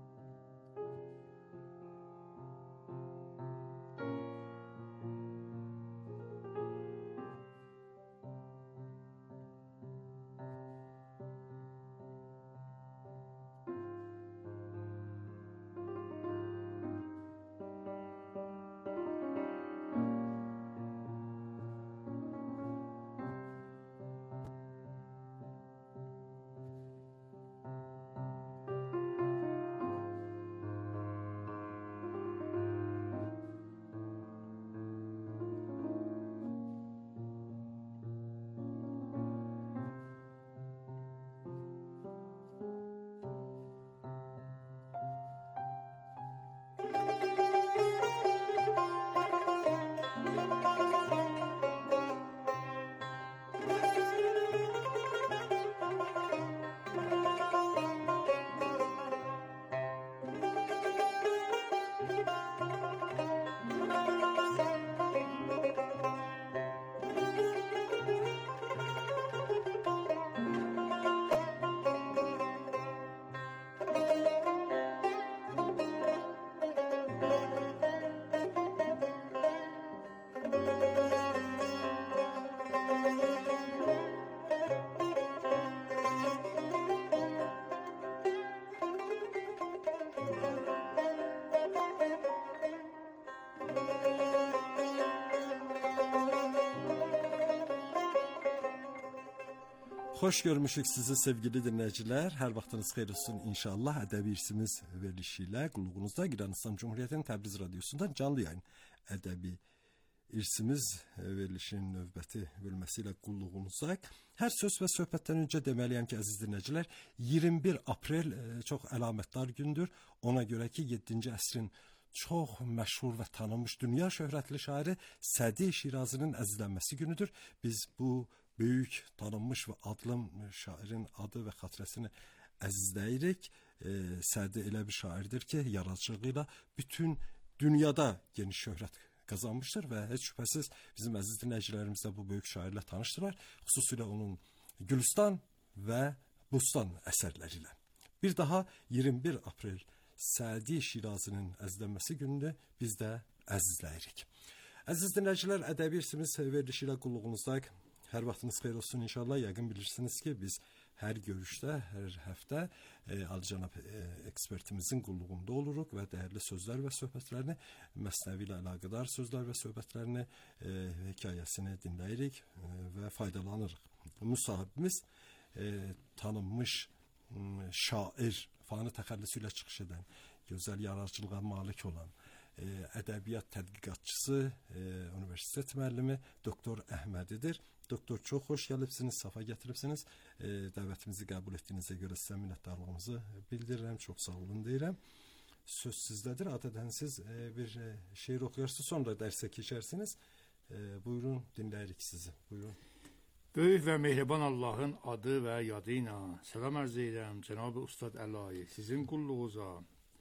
Xoş görmüşük sizi sevgili dinləyicilər. Hər vaxtınız xeyir olsun inşallah. Ədəbi irsimiz verilişi ilə qulluğunuzda İran İslam Cumhuriyyətinin Təbriz radiosundan canlı yayın. Ədəbi irsimiz verilişinin növbəti bölməsi ilə qulluğunuzda. Hər söz və söhbətdən öncə deməliyəm ki, əziz dinləyicilər, iyirmi bir aprel çox əlamətdar gündür. Ona görə ki, yeddinci əsrin çox məşhur və tanınmış dünya şöhrətli şairi Sədi Şirazinin əzizlənməsi günüdür. Biz bu böyük, tanınmış və adlı şairin adı və xatirəsini əzizləyirik. E, Sədi elə bir şairdir ki, yaradıcılığı ilə bütün dünyada geniş şöhrət qazanmışdır və heç şübhəsiz bizim əziz dinləyicilərimiz də bu böyük şairlə tanışdırlar. Xüsusilə onun Gülüstan və Bustan əsərləri ilə. Bir daha iyirmi bir aprel Sədi Şirazinin əzizlənməsi gününü biz də əzizləyirik. Əziz dinləyicilər, ədəbi irsimiz verilişi ilə qulluğunuzdayıq. Hər vaxtınız xeyir olsun inşallah. Yəqin bilirsiniz ki, biz hər görüşdə, hər həftə e, alicənab e, ekspertimizin qulluğunda oluruq və dəyərli sözlər və söhbətlərini, məsnəvi ilə əlaqədar sözlər və söhbətlərini, e, hekayəsini dinləyirik e, və faydalanırıq. Müsahibimiz e, tanınmış m, şair, fani təxəllüsü ilə çıxış edən, gözəl yaradıcılığa malik olan, e, ədəbiyyat tədqiqatçısı, e, universitet müəllimi doktor Əhmədidir. Doktor, çox xoş gəlibsiniz, safa gətiribsiniz. E, dəvətimizi qəbul etdiyinizə görə sizə minnətdarlığımızı bildirirəm, çox sağ olun deyirəm. Söz sizdədir. Adətən siz e, bir e, şeir oxuyarsınız, sonra dərsə keçərsiniz. E, buyurun, dinləyirik sizi. Buyurun. Böyük və mehriban Allahın adı və yadı ilə salam arz edirəm Cənab-ı Ustad Əlayi. Sizin qulluğunuza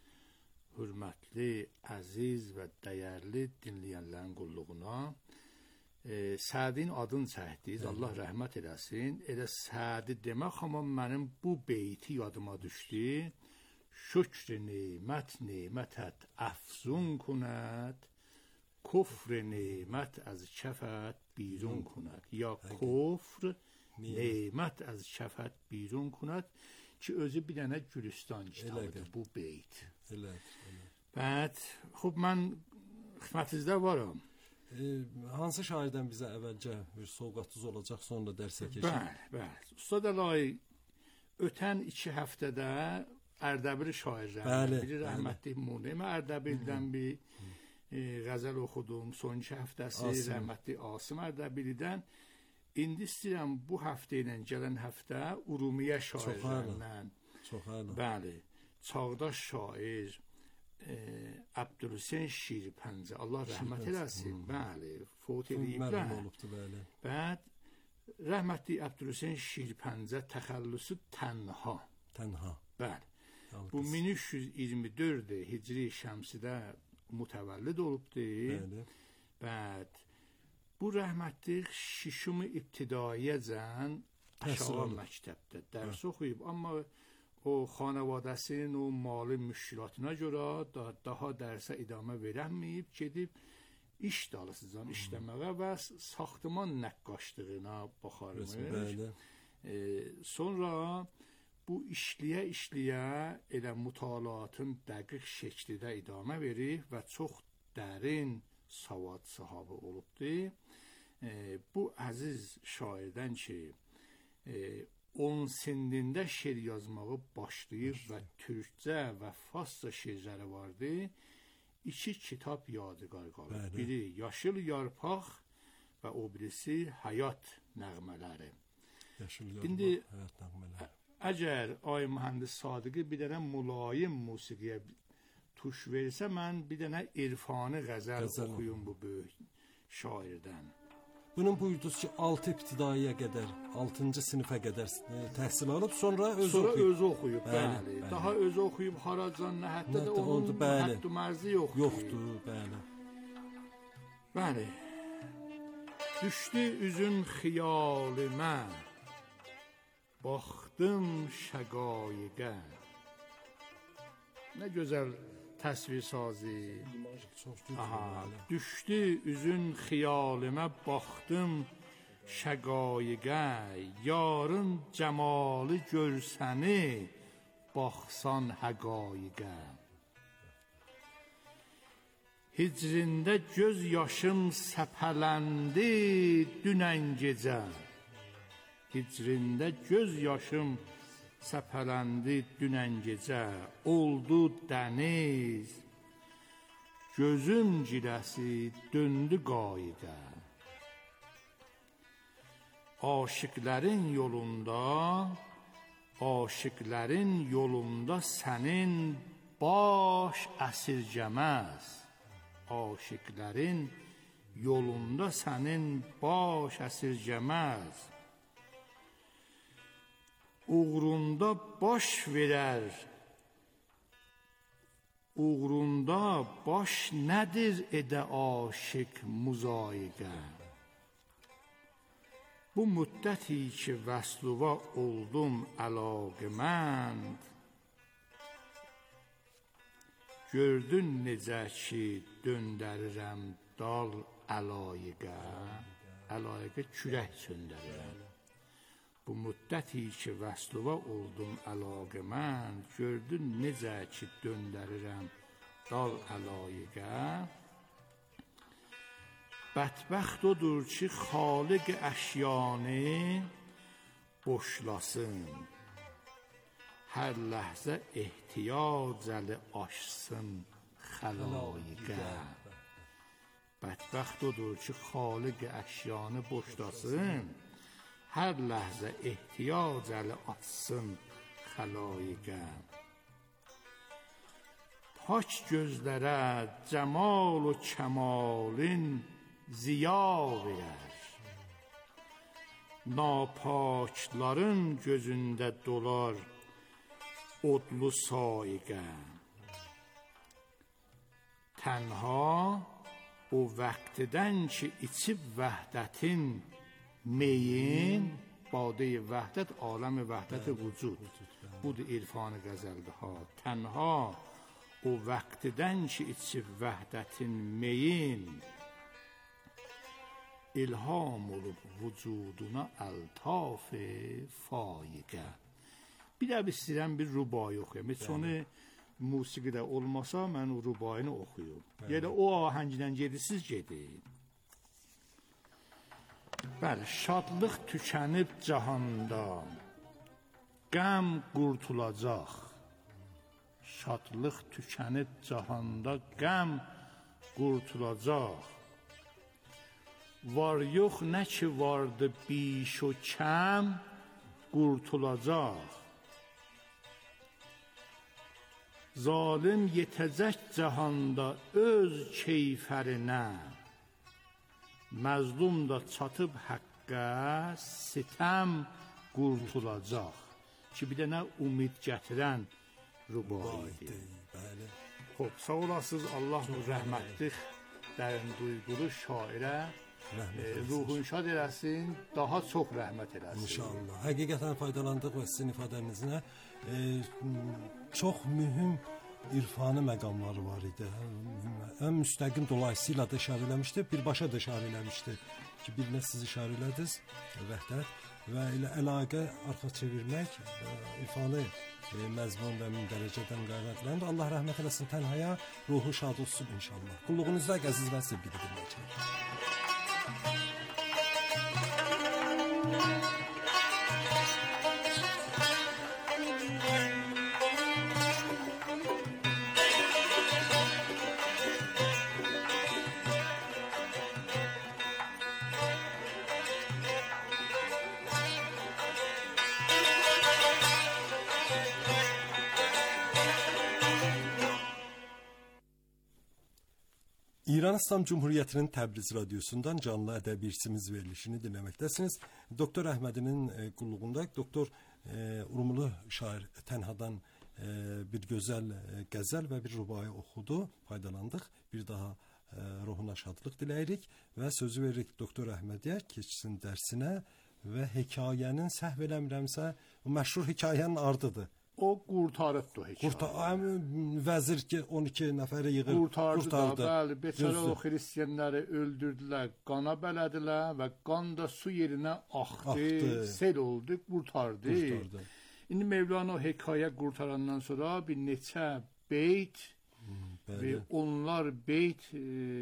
hörmətli, əziz və dəyərli dinləyənlərin qulluğuna E, Sədin adını çəkdiniz, Allah rəhmət eləsin. Elə Sədi demək, amma mənim bu beyti yadıma düşdü. Şükr nemət nemətət əfzun kunət, kufr nemət az kəfət birun kunət. Ya kufr nemət az kəfət birun kunət ki, özü bir dənə Gülüstan kitabıdır bu beyt. Elə, elə. Bəd, xub mən xidmətinizdə varam. E, hansı şairdən bizə əvvəlcə bir sovqatınız olacaq, sonra dərsə keçək? Bəli, bəli. Ustad Əlayi, ötən iki həftədə Ərdəbil şairləri, biri rəhmətli Munəmə Ərdəbildən bir e, qəzəl oxudum sonki həftəsi Asım. rəhmətli Asım Ərdəbilidən. İndi istəyirəm bu həftə ilə gələn həftə Urumiyyə şairlərindən. Çox əla. Bəli, çağdaş şair e, Əbdülhüseyn Şirpəncə, Allah rəhmət eləsin. Bəli, fot ediblər. Bəli. Bəd rəhmətli Əbdülhüseyn Şirpəncə təxəllüsü tənha. Tənha. Bəli. Bu min üç yüz iyirmi dörd Hicri Şəmsidə mütəvəllid olubdur. Bəli. Bəd bu rəhmətli şişimi ibtidaiyəcən aşağı məktəbdə dərs oxuyub, amma o xanavadəsinin o mali müşkilatına görə da, daha dərsə idamə verəməyib, gedib iş dalısıcan işləməyə və saxtıman nəqqaşlığına baxarmış. E, sonra bu işləyə işləyə elə mütalaatın dəqiq şəklidə idamə verib və çox dərin savad sahabı olubdur. E, bu əziz şairdən ki, e, on sindində şeir yazmağı başlayıb və türkcə və farsça şeirləri vardı. İki kitab yadigar qalıb. Biri Yaşıl Yarpaq və o birisi Həyat nəğmələri. Yaşıl Yarpaq, İndi, Həyat nəğmələri. Əgər ay mühəndis Sadiqi bir dənə mülayim musiqiyə tuş versə, mən bir dənə irfani qəzəl, qəzəl oxuyum bu böyük şairdən. Bunun buyurdunuz ki, altı ibtidaiyə qədər, altıncı sinifə qədər e, təhsil alıb, sonra özü sonra oxuyub. Özü oxuyub, bəli, bəli. bəli. Daha özü oxuyub, haracan, nə hətta da onun həddi mərzi yoxdur. Yoxdur, bəli. Bəli. Düşdü üzün xiyalimə, baxdım şəqaiqə. Nə gözəl təsvir sazi. Aha, düşdü üzün xiyalimə, baxdım şəqaiqə. Yarın cəmalı görsəni, baxsan həqaiqə. Hicrində göz yaşım səpələndi dünən gecə. Hicrində göz yaşım səpələndi dünən gecə. Oldu dəniz, gözüm girəsi döndü qayıqa. Aşıqlərin yolunda, aşıqlərin yolunda sənin baş əsirgəməz. Aşıqlərin yolunda sənin baş əsirgəməz. Uğrunda baş verər, uğrunda baş nədir edə aşiq müzayiqə. Bu müddəti ki vəsluva oldum əlaqəmənd, gördün necə ki döndərirəm dal əlayiqə, əlayiqə kürək söndərirəm. Bu müddəti ki vəsluva oldum əlaqəmənd, gördün necə ki döndərirəm dal əlayiqə. Bədbəxt odur ki xaliq əşyanı boşlasın, hər ləhzə ehtiyac əli aşsın xəlayiqə. Bədbəxt odur ki xaliq əşyanı boşlasın, hər ləhzə ehtiyac əli açsın xəlayiqə. Pak gözlərə cəmal و kəmalin ziya verər. Napakların gözündə dolar odlu sayiqə. Tənha o vaxtdən ki içib vəhdətin meyin, badə-i vəhdət, aləm-i vəhdət vücud. Budur irfan-ı qəzəldə ha. Tənha o vaxtdən ki içib vəhdətin meyin, ilham olub vücuduna əltaf-ı fayiqə. Bir də istəyirəm bir rubai oxuyam. Heç onu musiqidə olmasa mən o rubaini oxuyum. Yəni o ahəngdən gedirsiniz, gedin. Bəli, şadlıq tükənib cahanda, qəm qurtulacaq. Şadlıq tükənib cahanda, qəm qurtulacaq. Var yox nə ki vardı biş o kəm, qurtulacaq. Zalim yetəcək cəhanda öz keyfərinə, məzlum da çatıb həqqə, sitəm qurtulacaq. Ki bir də nə umid gətirən rübaidir. Xoş, sağ olasınız. Allah rəhmətli, dərin duyğulu şairə ruhun şad eləsin, daha çox rəhmət eləsin. İnşallah. Həqiqətən faydalandıq və sizin ifadənizlə e, çox mühüm irfani məqamları var idi. Ən müstəqim dolayısıyla da işarə eləmişdi, birbaşa da işarə eləmişdi ki, birinə siz işarə elədiniz, Vəhdət, və ilə əlaqə arxa çevirmək e, irfani e, məzmun və min dərəcədən qaynaqlanır. Allah rəhmət eləsin tənhaya, ruhu şad olsun inşallah. Qulluğunuzda əziz və sevgili dinləyicilər. İran İslam Cumhuriyyətinin Təbriz radiosundan canlı ədəbi irsimiz verilişini dinləməkdəsiniz. Doktor Əhmədinin e, qulluğunda doktor e, Urumlu şair Tənhadan e, bir gözəl e, qəzəl və bir rübai oxudu, faydalandıq. Bir daha e, ruhuna şadlıq diləyirik və sözü veririk doktor Əhmədiyə keçsin dərsinə və hekayənin səhv eləmirəmsə, o məşhur hekayənin ardıdır. O qurtarıbdı hekayə. Qurtar, vəzir ki on iki nəfəri yığır, qurtardı. qurtardı. Da, bəli, beçara o xristiyanları öldürdülər, qana bələdilər və qan da su yerinə axdı, axdı. Sel oldu, qurtardı. qurtardı. İndi Mevlana o hekayə qurtarandan sonra bir neçə beyt hmm, və onlar beyt e,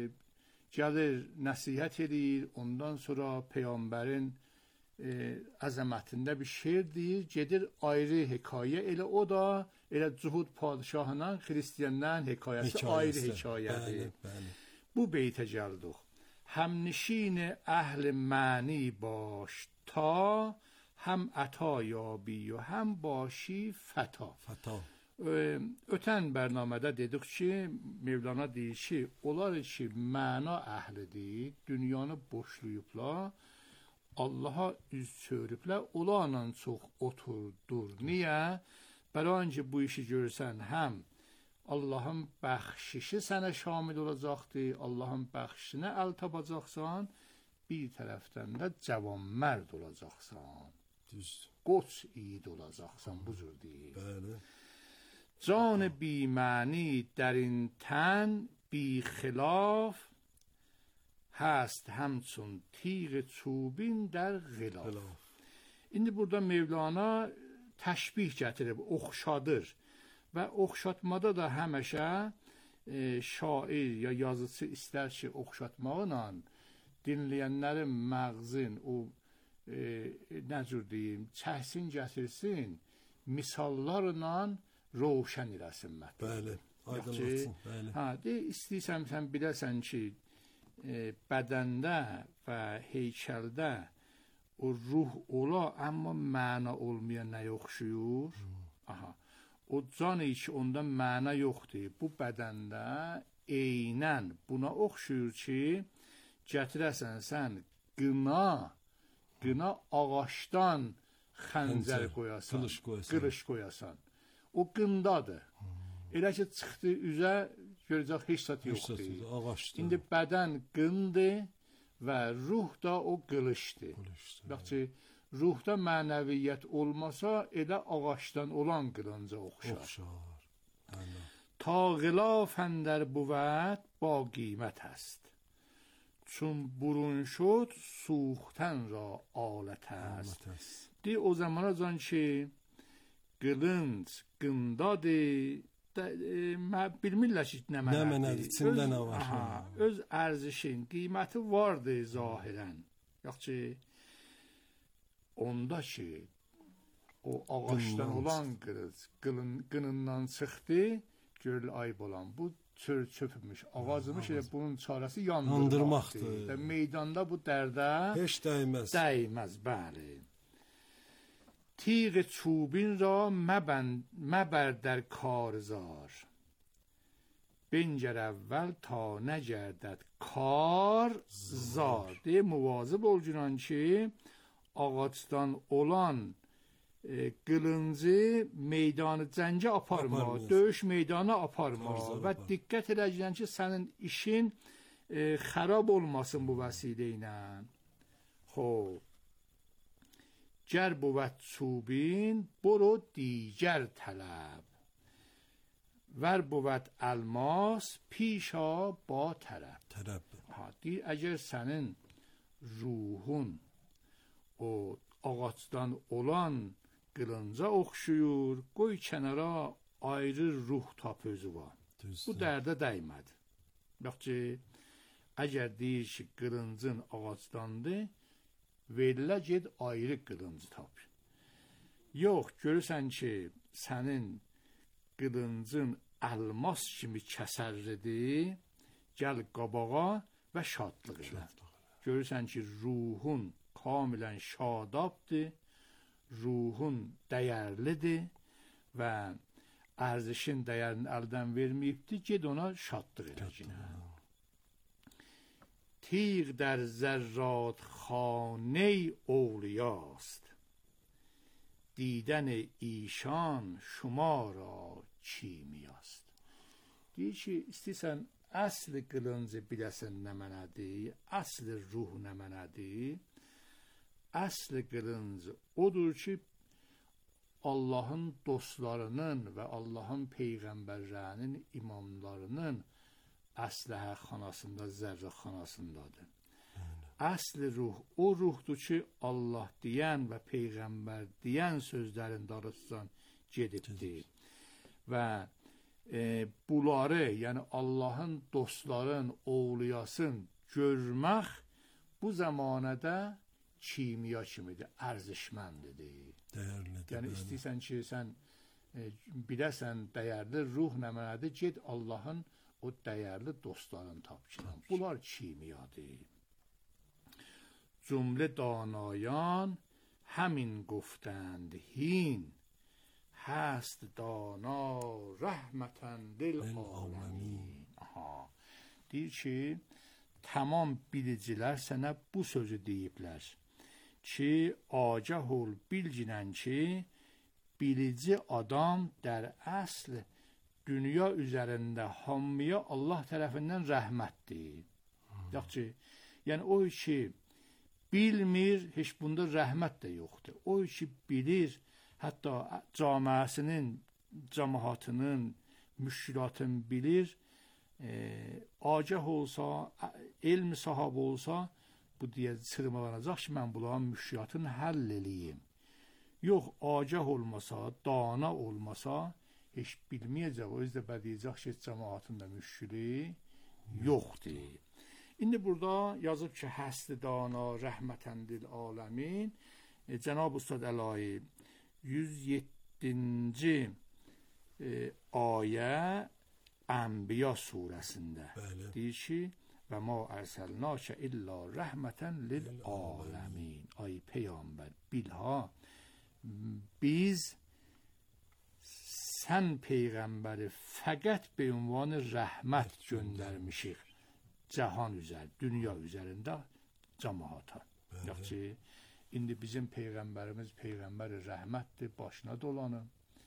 gəlir, nəsihət edir, ondan sonra Peyğəmbərin E, əzəmətində bir şeir deyir, gedir ayrı hekayə, elə o da elə Cuhud padişahının xristiyanların hekayəsi, hekayəsi ayrı hekayədir. Bəli, bəli. Bu beytə gəldik. Həmnişin əhl-i məni baş ta, həm əta yabi və həm başi fəta. Fəta. E, ötən bərnamədə dedik ki, Mevlana deyir ki, onlar ki, məna əhlidir, dünyanı boşluyublar, Allaha üz çörüblər, olanla çox oturdur. Niyə? Bəlkə bu işi görsən, həm Allahın bəxşişi sənə şamil olacaqdır, Allahın bəxşişinə əl tapacaqsan, bir tərəfdən də cavanmərd olacaqsan. Düz. Qoç iyid olacaqsan, bu cür deyil. Bəli. Can biməni dərin tən, bi xilaf, هست همچون تیغ چوبین در غلاف. İndi burada Mevlana təşbih gətirib, oxşadır və oxşatmada da həmişə e, şair ya yazıcı istər ki, oxşatmaqla dinləyənlərin məğzin o e, nə cür deyim, çəhsin gətirsin, misallarla roşən eləsin mətləb. Bəli, aydınlatsın. Bəli. Hə, de, istəyirsən sən biləsən ki, E, bədəndə və heykəldə o ruh ola, amma məna olmayan nə yoxşuyur? Hmm. Aha. O can ki, onda məna yoxdur. Bu bədəndə eynən buna oxşuyur ki, gətirəsən sən qına, qına ağaçdan xəncər qoyasan, qılış qoyasan. qılış qoyasan. O qındadır. Hmm. Elə ki, çıxdı üzə, görəcək heç zat yoxdur. İndi bədən qındır və ruh da o qılışdır. Bax ki, ruhda mənəviyyət olmasa, elə ağaçdan olan qılınca oxşar. Oxşar. Ta qilaf əndər buvət ba qiymət həst. Çun burun şod, suxtən ra alət həst. De o zamana can ki, qılınc qındadır, bilmirlər ki, nə mənədir. Nə mənədir, içində nə var? Aha, öz ərzişin, qiyməti vardır zahirən. Yox ki, onda ki, o ağaçdan olan qırız, qınından çıxdı, görül ayb olan. Bu çör çöpmüş, ağacımış, elə bunun çarəsi yandırmaqdır. Yandırmaqdır. Və meydanda bu dərdə heç dəyməz. Dəyməz, bəli. تیغ چوبین را مبند مبر در کارزار بنگر اول تا نگردد کار زار diye muvazıb ol ki ağacdan olan e, qılıncı meydanı cəngə aparma, aparmaz. Döyüş meydanı aparma Tarzan və apar. Diqqət edəcəksən ki sənin işin e, xarab olmasın bu vəsilə ilə. Xoş. گر بود چوبین برو دیگر طلب ور بود الماس پیشا با طرب طرب deyir, əgər sənin ruhun o ağacdan olan qılınca oxşuyur, qoy kənara ayrı ruh tap özü var. Düzdür. Bu dərdə dəymədi. Bax ki, əgər deyir ki, qılıncın ağacdandır, verilə ged ayrı qılıncı tap. Yox, görürsən ki, sənin qılıncın əlmas kimi kəsərlidir, gəl qabağa və şadlıq elə. Görürsən ki, ruhun kamilən şadabdır, ruhun dəyərlidir və ərzişin dəyərini əldən verməyibdir, ged ona şadlıq elə. تیغ در ذرات خانه اولیاست دیدن ایشان شما را کیمیاست. deyir ki, istəyirsən əsl qılıncı biləsən nə mənədir, əsl ruh nə mənədir. Əsl qılıncı odur ki, Allahın dostlarının və Allahın peyğəmbərlərinin, imamlarının əsləhə xanasında, zərrə xanasındadır. Əsl ruh o ruhdur ki, Allah deyən və Peyğəmbər deyən sözlərin darısından gedibdir. Və e, bunları, yəni Allahın dostların, oğluyasın görmək bu zamanədə kimya kimidir, ərzişməndidir. Dəyərlidir. Yəni istəyirsən ki, sən e, biləsən dəyərli ruh nə mənadır, ged Allahın o dəyərli dostların tap ki. Bunlar kimyadır. Cümle danayan همین گفتند هین هست دانا رحمتاً للعالمین. Aha. Deyir ki, tamam bilicilər sənə bu sözü deyiblər ki, agah ol, bilginən ki, bilici adam der əsl dünya üzərində hamıya Allah tərəfindən rəhmətdir. Yox ki, yəni o ki bilmir, heç bunda rəhmət də yoxdur. O ki bilir, hətta cəmiəsinin, cəmaatının, müşkilatını bilir, e, agah olsa, elm sahibi olsa, bu deyə çırmalanacaq ki, mən bunların müşkilatını həll eləyim. Yox, agah olmasa, dana olmasa, heç bilməyəcək, o yüzden bədiyəcək ki, cəmaatın da müşkili yoxdur. İndi burada yazıb ki, həsd dana rəhmətəndil aləmin. E, Cənab Ustad Əlayi yüz yeddinci e, ayə Ənbiya surəsində Bəli. Deyir ki, və ma ərsəlnəkə illə rəhmətən lil aləmin. Ay Peyğəmbər, bilha, biz sən Peyğəmbəri fəqət be ünvanı rəhmət göndərmişik. Cahan üzər, dünya üzərində cəmaata. Yox ki, indi bizim Peyğəmbərimiz Peyğəmbəri rəhmətdir, başına dolanın.